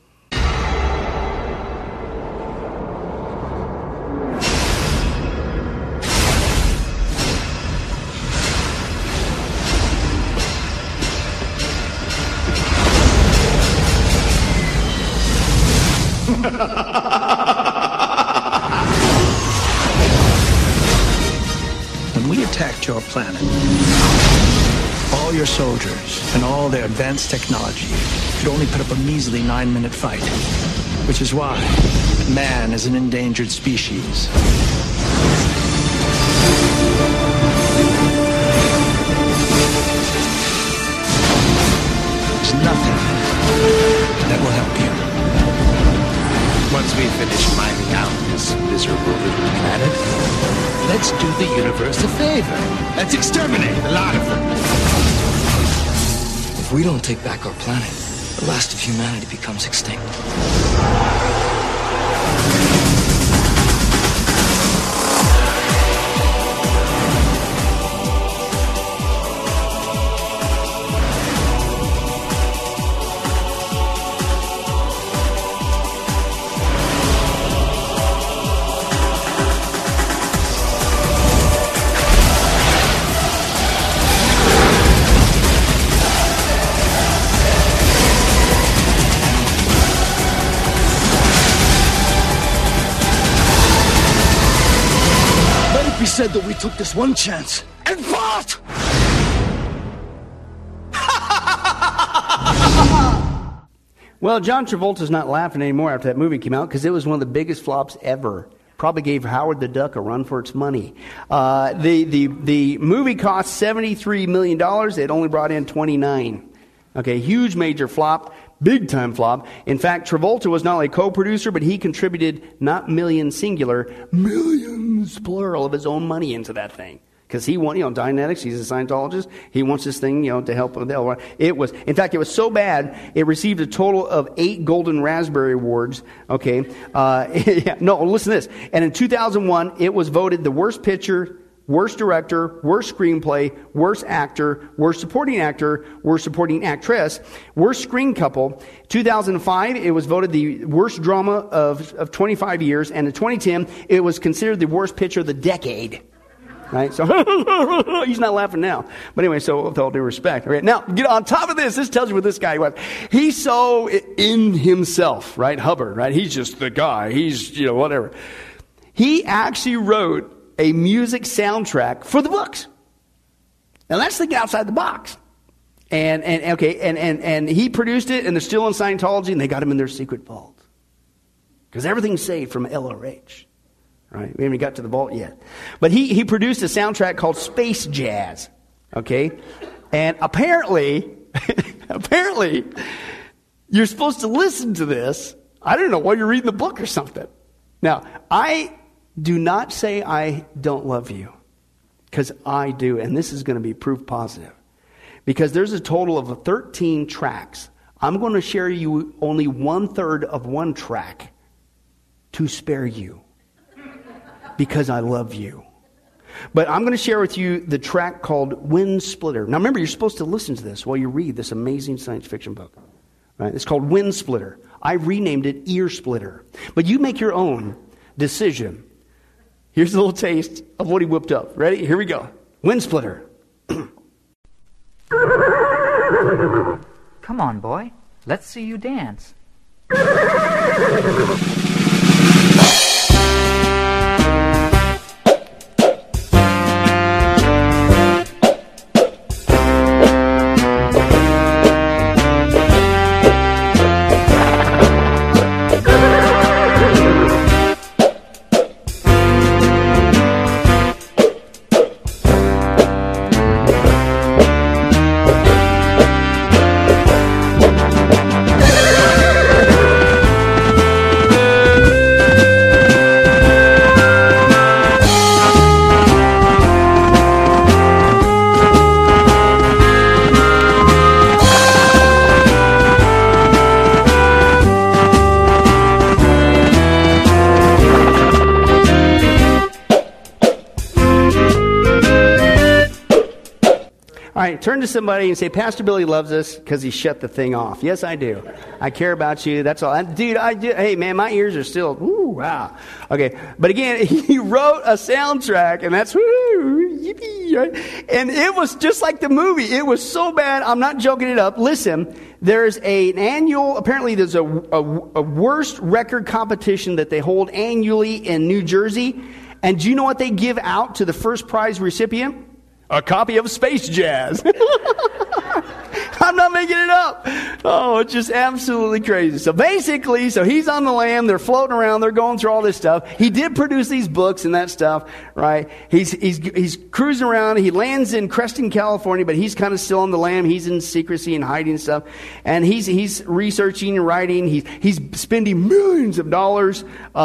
When we attacked your planet, all your soldiers and all their advanced technology could only put up a measly 9-minute fight, which is why man is an endangered species. There's nothing that will help you. Once we finish mining out this miserable little planet, let's do the universe a favor. Let's exterminate a lot of them. If we don't take back our planet, the last of humanity becomes extinct. We said that we took this one chance and fought! Well, John Travolta's not laughing anymore after that movie came out because it was one of the biggest flops ever. Probably gave Howard the Duck a run for its money. The movie cost $73 million. It only brought in $29. Okay, huge major flop. Big time flop. In fact, Travolta was not only a co-producer, but he contributed not millions singular, millions plural of his own money into that thing. Because he wanted, Dianetics, he's a Scientologist. He wants this thing, to help with the It was, in fact, it was so bad, it received a total of 8 Golden Raspberry Awards. Okay. Listen to this. And in 2001, it was voted the worst picture, worst director, worst screenplay, worst actor, worst supporting actress, worst screen couple. 2005, it was voted the worst drama of 25 years. And in 2010, it was considered the worst picture of the decade. Right? So, he's not laughing now. But anyway, so with all due respect. All right, now, on top of this tells you what this guy was. He's so in himself, right? Hubbard, right? He's just the guy. He's, whatever. He actually wrote a music soundtrack for the books. Now that's thinking outside the box. And he produced it, and they're still in Scientology, and they got him in their secret vault. Because everything's saved from LRH. Right? We haven't got to the vault yet. But he produced a soundtrack called Space Jazz. Okay? And apparently, you're supposed to listen to this. I don't know, while you're reading the book or something. Now, I do not say I don't love you. Because I do. And this is going to be proof positive. Because there's a total of 13 tracks. I'm going to share you only 1/3 of one track to spare you. Because I love you. But I'm going to share with you the track called Wind Splitter. Now remember, you're supposed to listen to this while you read this amazing science fiction book. Right? It's called Wind Splitter. I renamed it Ear Splitter. But you make your own decision. Here's a little taste of what he whipped up. Ready? Here we go. Wind Splitter. Come on, boy. Let's see you dance. Turn to somebody and say, Pastor Billy loves us because he shut the thing off. Yes, I do. I care about you. That's all. Dude, hey, man, my ears are still, woo, wow. Okay, but again, he wrote a soundtrack, and that's, woo, yippee, right? And it was just like the movie. It was so bad, I'm not joking it up. Listen, there's apparently there's a worst record competition that they hold annually in New Jersey. And do you know what they give out to the first prize recipient? A copy of Space Jazz. I'm not making it up. Oh, it's just absolutely crazy. So basically, he's on the lam. They're floating around. They're going through all this stuff. He did produce these books and that stuff, right? He's cruising around. He lands in Creston, California, but he's kind of still on the lam. He's in secrecy and hiding stuff. And he's researching and writing. He's spending millions of dollars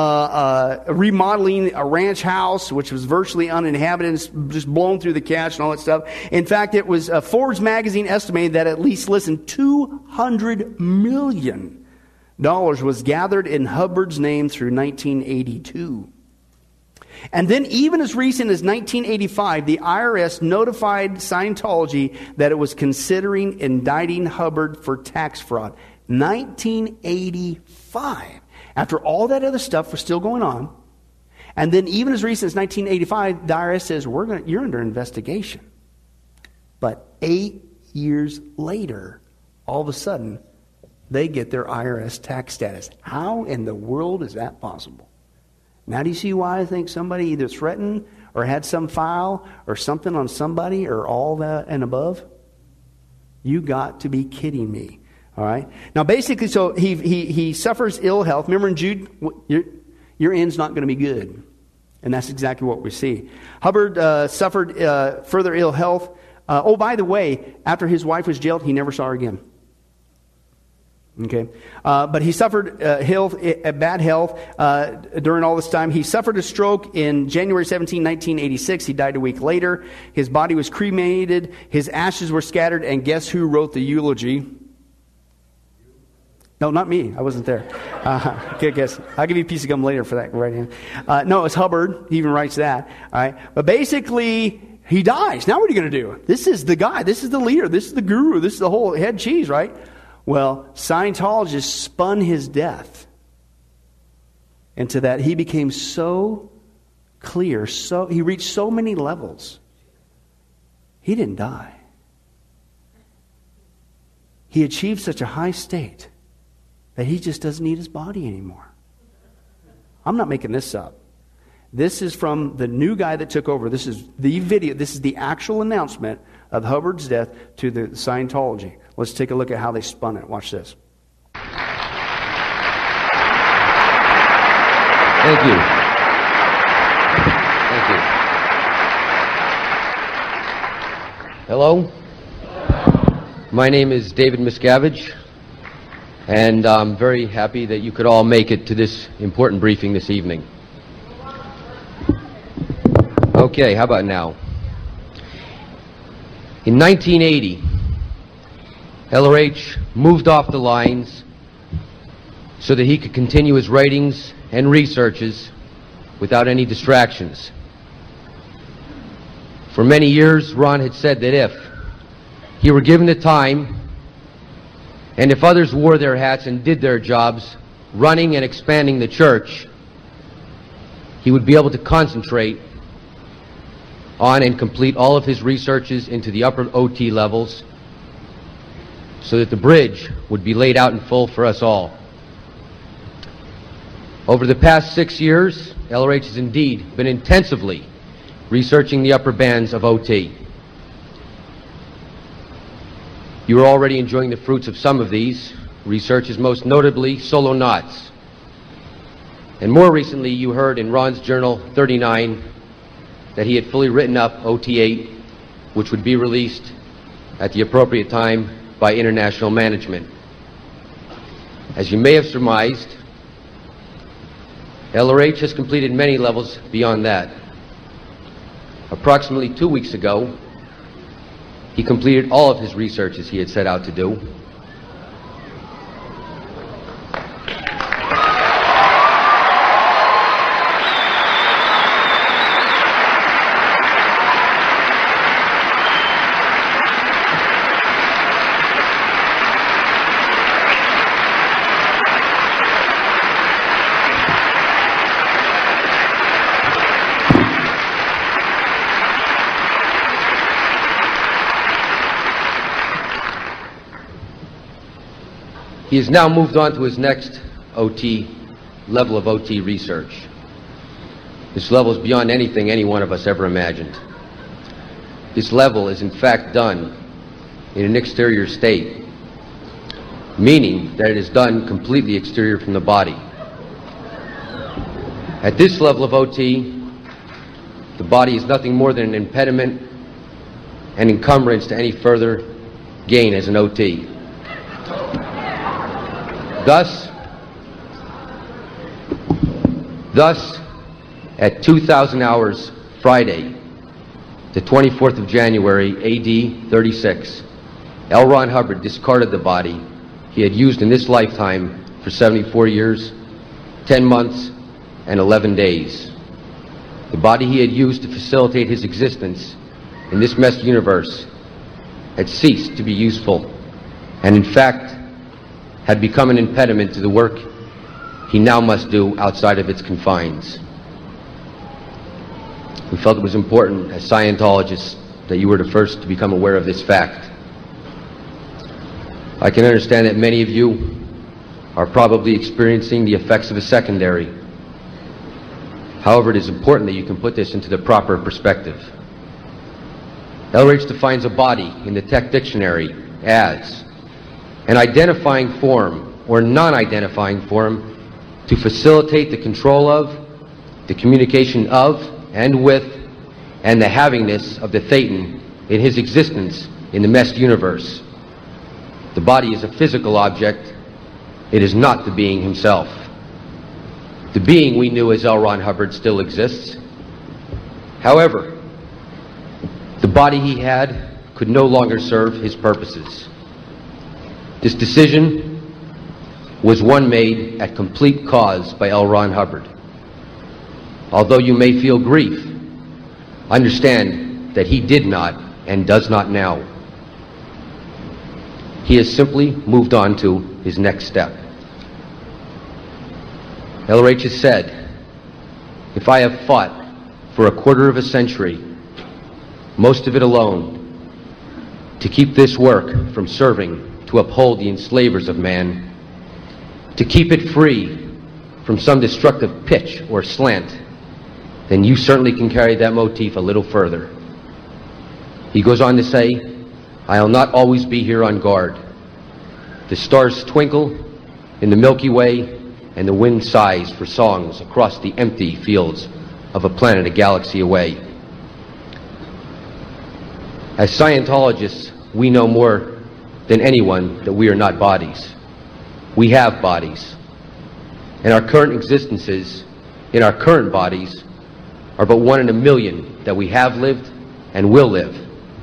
remodeling a ranch house, which was virtually uninhabited, just blown through the cash and all that stuff. In fact, it was Forbes magazine estimated that at least, listen, $200 million was gathered in Hubbard's name through 1982. And then even as recent as 1985, the IRS notified Scientology that it was considering indicting Hubbard for tax fraud. 1985. After all that other stuff was still going on. And then even as recent as 1985, the IRS says, you're under investigation. But 8 years later, all of a sudden, they get their IRS tax status. How in the world is that possible? Now do you see why I think somebody either threatened or had some file or something on somebody or all that and above? You got to be kidding me. All right? Now basically, so he suffers ill health. Remember in Jude, your end's not going to be good. And that's exactly what we see. Hubbard suffered further ill health. By the way, after his wife was jailed, he never saw her again. Okay, but he suffered bad health during all this time. He suffered a stroke in January 17, 1986. He died a week later. His body was cremated. His ashes were scattered. And guess who wrote the eulogy? No, not me. I wasn't there. Good guess. I'll give you a piece of gum later for that writing. No, it's Hubbard. He even writes that. All right, but basically, he dies. Now what are you going to do? This is the guy. This is the leader. This is the guru. This is the whole head cheese, right? Well, Scientologists spun his death into that he became so clear, he reached so many levels. He didn't die. He achieved such a high state that he just doesn't need his body anymore. I'm not making this up. This is from the new guy that took over. This is the video. This is the actual announcement of Hubbard's death to the Scientology. Let's take a look at how they spun it. Watch this. Thank you. Thank you. Hello. My name is David Miscavige, and I'm very happy that you could all make it to this important briefing this evening. Okay, how about now? In 1980, LRH moved off the lines so that he could continue his writings and researches without any distractions. For many years, Ron had said that if he were given the time, and if others wore their hats and did their jobs, running and expanding the church, he would be able to concentrate on and complete all of his researches into the upper OT levels so that the bridge would be laid out in full for us all. Over the past 6 years, LRH has indeed been intensively researching the upper bands of OT. You are already enjoying the fruits of some of these researches, most notably solo knots. And more recently, you heard in Ron's Journal 39 that he had fully written up OT8, which would be released at the appropriate time by international management. As you may have surmised, LRH has completed many levels beyond that. Approximately 2 weeks ago, he completed all of his researches he had set out to do. He has now moved on to his next level of OT research. This level is beyond anything any one of us ever imagined. This level is in fact done in an exterior state, meaning that it is done completely exterior from the body. At this level of OT, the body is nothing more than an impediment and encumbrance to any further gain as an OT. Thus, at 2000 hours Friday, the 24th of January, AD 36, L. Ron Hubbard discarded the body he had used in this lifetime for 74 years, 10 months, and 11 days. The body he had used to facilitate his existence in this messed universe had ceased to be useful, and in fact, had become an impediment to the work he now must do outside of its confines. We felt it was important as Scientologists that you were the first to become aware of this fact. I can understand that many of you are probably experiencing the effects of a secondary. However, it is important that you can put this into the proper perspective. LRH defines a body in the Tech Dictionary as an identifying form or non-identifying form to facilitate the control of, the communication of, and with, and the havingness of the Thetan in his existence in the messed universe. The body is a physical object. It is not the being himself. The being we knew as L. Ron Hubbard still exists. However, the body he had could no longer serve his purposes. This decision was one made at complete cause by L. Ron Hubbard. Although you may feel grief, understand that he did not and does not now. He has simply moved on to his next step. LRH has said, if I have fought for a quarter of a century, most of it alone, to keep this work from serving to uphold the enslavers of man, to keep it free from some destructive pitch or slant, then you certainly can carry that motif a little further. He goes on to say, I'll not always be here on guard. The stars twinkle in the Milky Way, and the wind sighs for songs across the empty fields of a planet a galaxy away. As Scientologists, we know more than anyone that we are not bodies. We have bodies. And our current existences in our current bodies are but 1 in a million that we have lived and will live.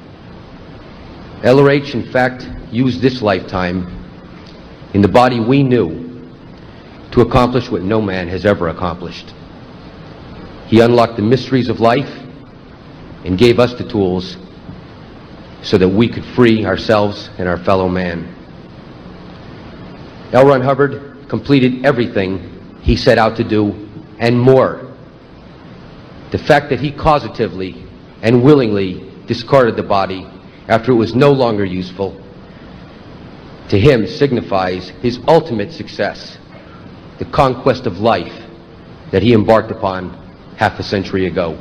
LRH, in fact, used this lifetime in the body we knew to accomplish what no man has ever accomplished. He unlocked the mysteries of life and gave us the tools so that we could free ourselves and our fellow man. L. Ron Hubbard completed everything he set out to do and more. The fact that he causatively and willingly discarded the body after it was no longer useful, to him signifies his ultimate success, the conquest of life that he embarked upon half a century ago.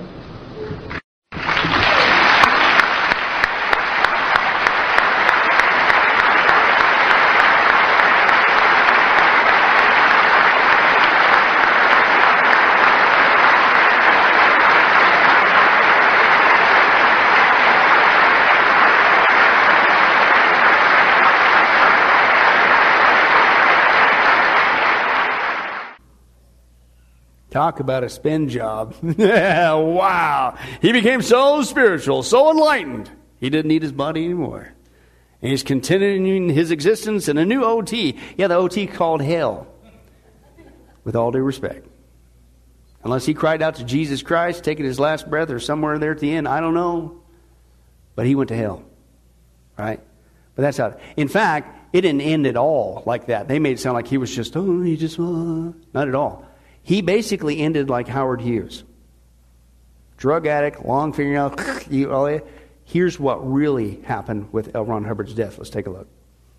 Talk about a spin job. Wow. He became so spiritual, so enlightened, he didn't need his body anymore. And he's continuing his existence in a new OT. Yeah, the OT called hell. With all due respect. Unless he cried out to Jesus Christ, taking his last breath or somewhere there at the end, I don't know. But he went to hell. Right? But that's how. In fact, it didn't end at all like that. They made it sound like he was just, not at all. He basically ended like Howard Hughes. Drug addict, long fingernail. Here's what really happened with L. Ron Hubbard's death. Let's take a look.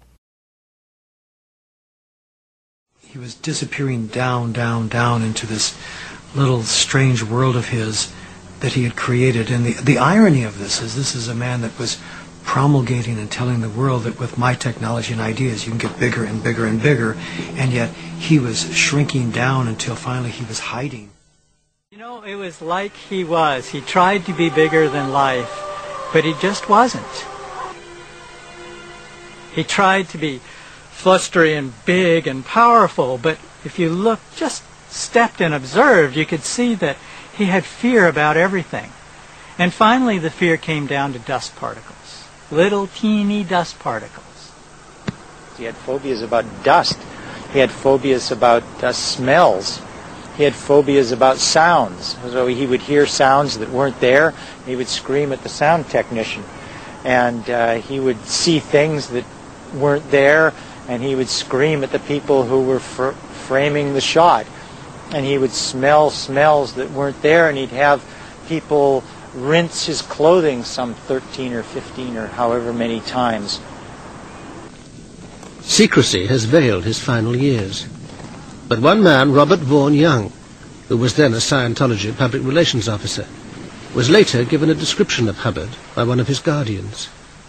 He was disappearing down into this little strange world of his that he had created. And the irony of this is a man that was promulgating and telling the world that with my technology and ideas you can get bigger and bigger and bigger, and yet he was shrinking down until finally he was hiding. You know, it was like he tried to be bigger than life, but he just wasn't. He tried to be flustery and big and powerful, but if you looked, just stepped and observed, you could see that he had fear about everything. And finally the fear came down to dust particles. Little teeny dust particles. He had phobias about dust. He had phobias about smells. He had phobias about sounds. So he would hear sounds that weren't there. He would scream at the sound technician. And he would see things that weren't there, and he would scream at the people who were framing the shot. And he would smell smells that weren't there, and he'd have people rinse his clothing some 13 or 15 or however many times. Secrecy has veiled his final years. But one man, Robert Vaughan Young, who was then a Scientology public relations officer, was later given a description of Hubbard by one of his guardians.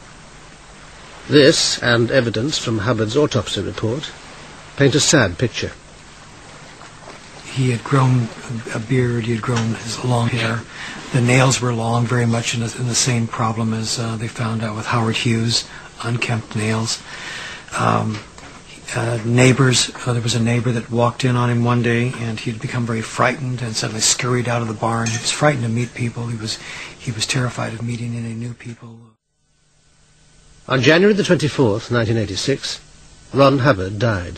This, and evidence from Hubbard's autopsy report, paint a sad picture. He had grown a beard, he had grown his long hair. The nails were long, very much in the same problem as they found out with Howard Hughes, unkempt nails. Neighbors, there was a neighbor that walked in on him one day, and he had become very frightened and suddenly scurried out of the barn. He was frightened to meet people. He was terrified of meeting any new people. On January the 24th, 1986, Ron Hubbard died.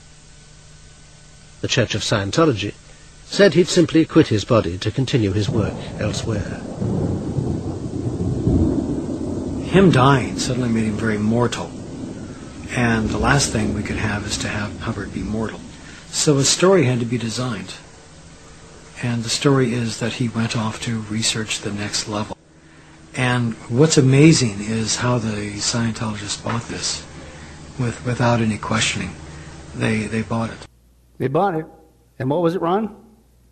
The Church of Scientology said he'd simply quit his body to continue his work elsewhere. Him dying suddenly made him very mortal. And the last thing we could have is to have Hubbard be mortal. So a story had to be designed. And the story is that he went off to research the next level. And what's amazing is how the Scientologists bought this without any questioning. They bought it. They bought it. And what was it, Ron?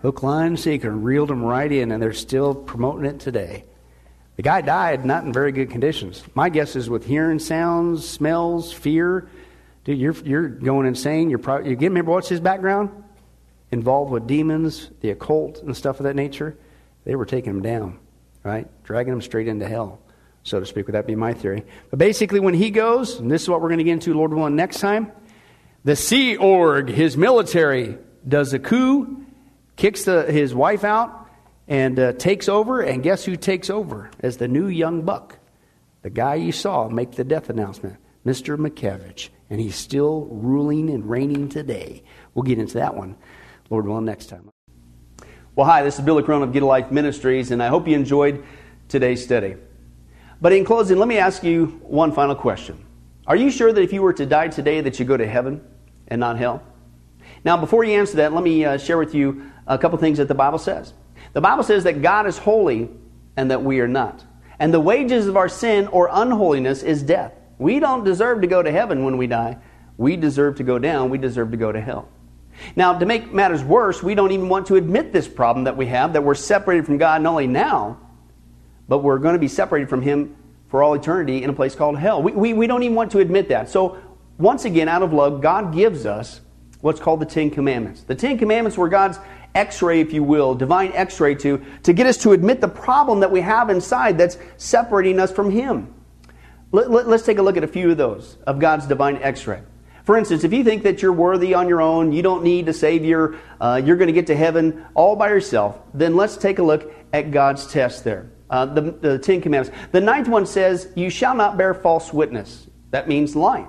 Hook, line, and sinker, and reeled him right in, and they're still promoting it today. The guy died not in very good conditions. My guess is with hearing sounds, smells, fear. Dude, you're going insane. You remember what's his background? Involved with demons, the occult, and stuff of that nature. They were taking him down, right? Dragging him straight into hell, so to speak. Would that be my theory? But basically, when he goes, and this is what we're going to get into, Lord willing, next time, the Sea Org, his military, does a coup, kicks his wife out, and takes over. And guess who takes over as the new young buck? The guy you saw make the death announcement, Mr. McCavage. And he's still ruling and reigning today. We'll get into that one, Lord willing, next time. Well, hi, this is Billy Crone of Get a Life Ministries, and I hope you enjoyed today's study. But in closing, let me ask you one final question. Are you sure that if you were to die today that you go to heaven and not hell? Now, before you answer that, let me share with you a couple things that the Bible says. The Bible says that God is holy and that we are not. And the wages of our sin or unholiness is death. We don't deserve to go to heaven when we die. We deserve to go down. We deserve to go to hell. Now, to make matters worse, we don't even want to admit this problem that we have, that we're separated from God not only now, but we're going to be separated from Him for all eternity in a place called hell. We don't even want to admit that. So, once again, out of love, God gives us what's called the Ten Commandments. The Ten Commandments were God's x-ray, if you will, divine x-ray to get us to admit the problem that we have inside that's separating us from Him. Let's take a look at a few of those, of God's divine x-ray. For instance, if you think that you're worthy on your own, you don't need a Savior, you're going to get to heaven all by yourself, then let's take a look at God's test there. The Ten Commandments. The ninth one says, you shall not bear false witness. That means lying.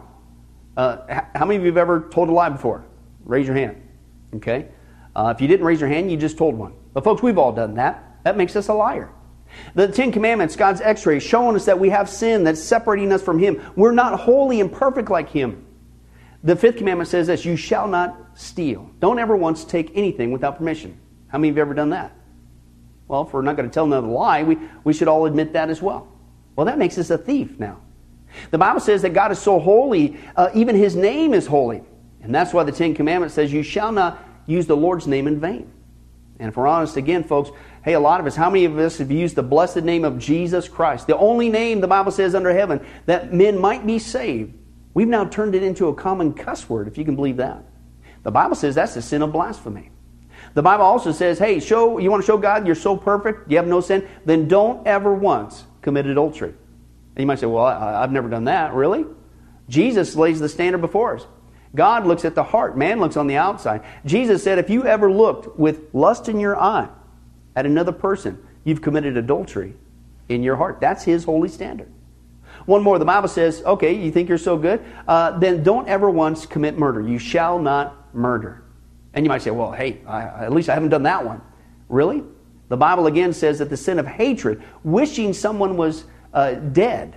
How many of you have ever told a lie before? Raise your hand. Okay? If you didn't raise your hand, you just told one. But folks, we've all done that. That makes us a liar. The Ten Commandments, God's x-ray, showing us that we have sin that's separating us from Him. We're not holy and perfect like Him. The fifth commandment says this, you shall not steal. Don't ever once take anything without permission. How many of you have ever done that? Well, if we're not going to tell another lie, we should all admit that as well. Well, that makes us a thief now. The Bible says that God is so holy, even His name is holy. And that's why the Ten Commandments says you shall not use the Lord's name in vain. And if we're honest again, folks, hey, a lot of us, how many of us have used the blessed name of Jesus Christ, the only name the Bible says under heaven that men might be saved? We've now turned it into a common cuss word, if you can believe that. The Bible says that's the sin of blasphemy. The Bible also says, hey, you want to show God you're so perfect, you have no sin, then don't ever once commit adultery. And you might say, well, I've never done that. Really? Jesus lays the standard before us. God looks at the heart. Man looks on the outside. Jesus said, if you ever looked with lust in your eye at another person, you've committed adultery in your heart. That's His holy standard. One more, the Bible says, okay, you think you're so good? Then don't ever once commit murder. You shall not murder. And you might say, well, hey, at least I haven't done that one. Really? The Bible again says that the sin of hatred, wishing someone was dead,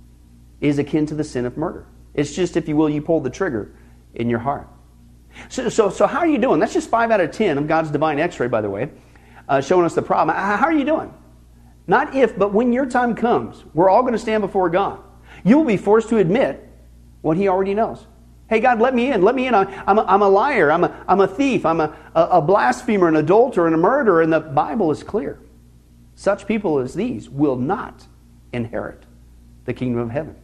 is akin to the sin of murder. It's just, if you will, you pull the trigger in your heart. So how are you doing? That's just 5 out of 10 of God's divine x-ray, by the way, showing us the problem. How are you doing? Not if, but when your time comes, we're all going to stand before God. You will be forced to admit what He already knows. Hey, God, let me in. Let me in. I'm a liar. I'm a thief. I'm a blasphemer, an adulterer, and a murderer. And the Bible is clear. Such people as these will not inherit the kingdom of heaven.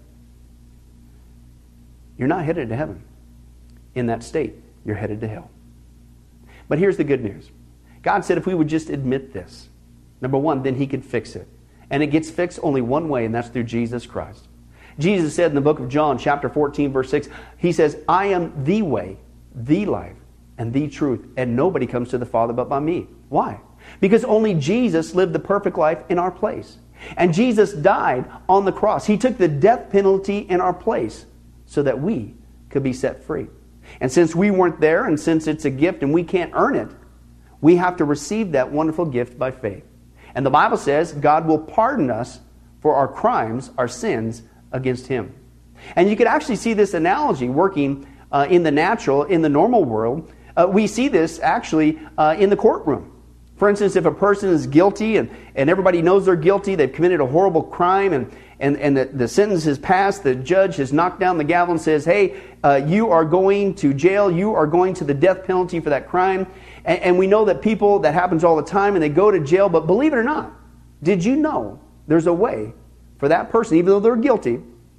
You're not headed to heaven. In that state, you're headed to hell. But here's the good news. God said if we would just admit this, number one, then He could fix it. And it gets fixed only one way, and that's through Jesus Christ. Jesus said in the book of John, chapter 14, verse 6, He says, I am the way, the life, and the truth, and nobody comes to the Father but by me. Why? Because only Jesus lived the perfect life in our place. And Jesus died on the cross. He took the death penalty in our place so that we could be set free. And since we weren't there, and since it's a gift and we can't earn it, we have to receive that wonderful gift by faith. And the Bible says God will pardon us for our crimes, our sins against Him. And you could actually see this analogy working in the natural, in the normal world. We see this actually in the courtroom. For instance, if a person is guilty and everybody knows they're guilty, they've committed a horrible crime, and the sentence has passed, the judge has knocked down the gavel and says, hey, you are going to jail, you are going to the death penalty for that crime. And we know that people, that happens all the time, and they go to jail. But believe it or not, did you know there's a way for that person, even though they're guilty,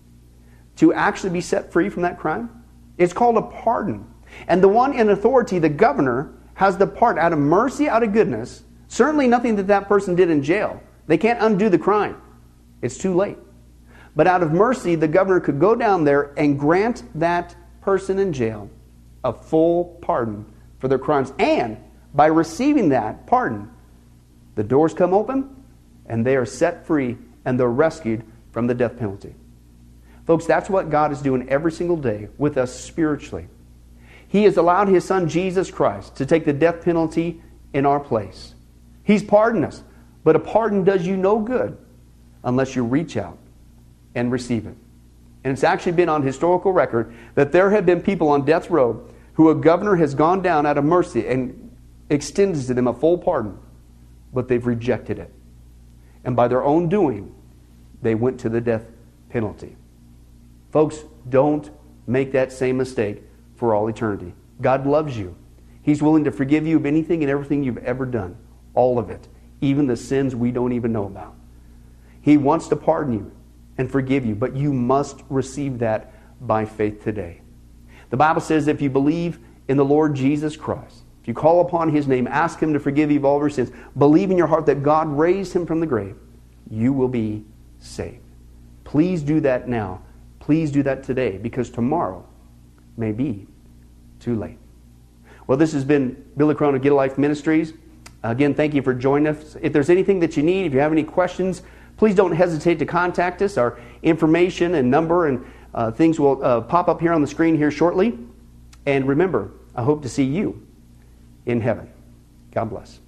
to actually be set free from that crime? It's called a pardon. And the one in authority, the governor, has the pardon out of mercy, out of goodness. Certainly nothing that that person did in jail. They can't undo the crime. It's too late. But out of mercy, the governor could go down there and grant that person in jail a full pardon for their crimes. And by receiving that pardon, the doors come open and they are set free and they're rescued from the death penalty. Folks, that's what God is doing every single day with us spiritually. He has allowed His Son Jesus Christ to take the death penalty in our place. He's pardoned us. But a pardon does you no good unless you reach out and receive it. And it's actually been on historical record that there have been people on death row who a governor has gone down out of mercy and extended to them a full pardon, but they've rejected it. And by their own doing, they went to the death penalty. Folks, don't make that same mistake for all eternity. God loves you. He's willing to forgive you of anything and everything you've ever done. All of it. Even the sins we don't even know about. He wants to pardon you and forgive you, but you must receive that by faith today. The Bible says if you believe in the Lord Jesus Christ, if you call upon His name, ask Him to forgive you of all of your sins, believe in your heart that God raised Him from the grave, you will be saved. Please do that now. Please do that today, because tomorrow may be too late. Well, this has been Billy Crone of Get a Life Ministries. Again, thank you for joining us. If there's anything that you need, if you have any questions, please don't hesitate to contact us. Our information and number and things will pop up here on the screen here shortly. And remember, I hope to see you in heaven. God bless.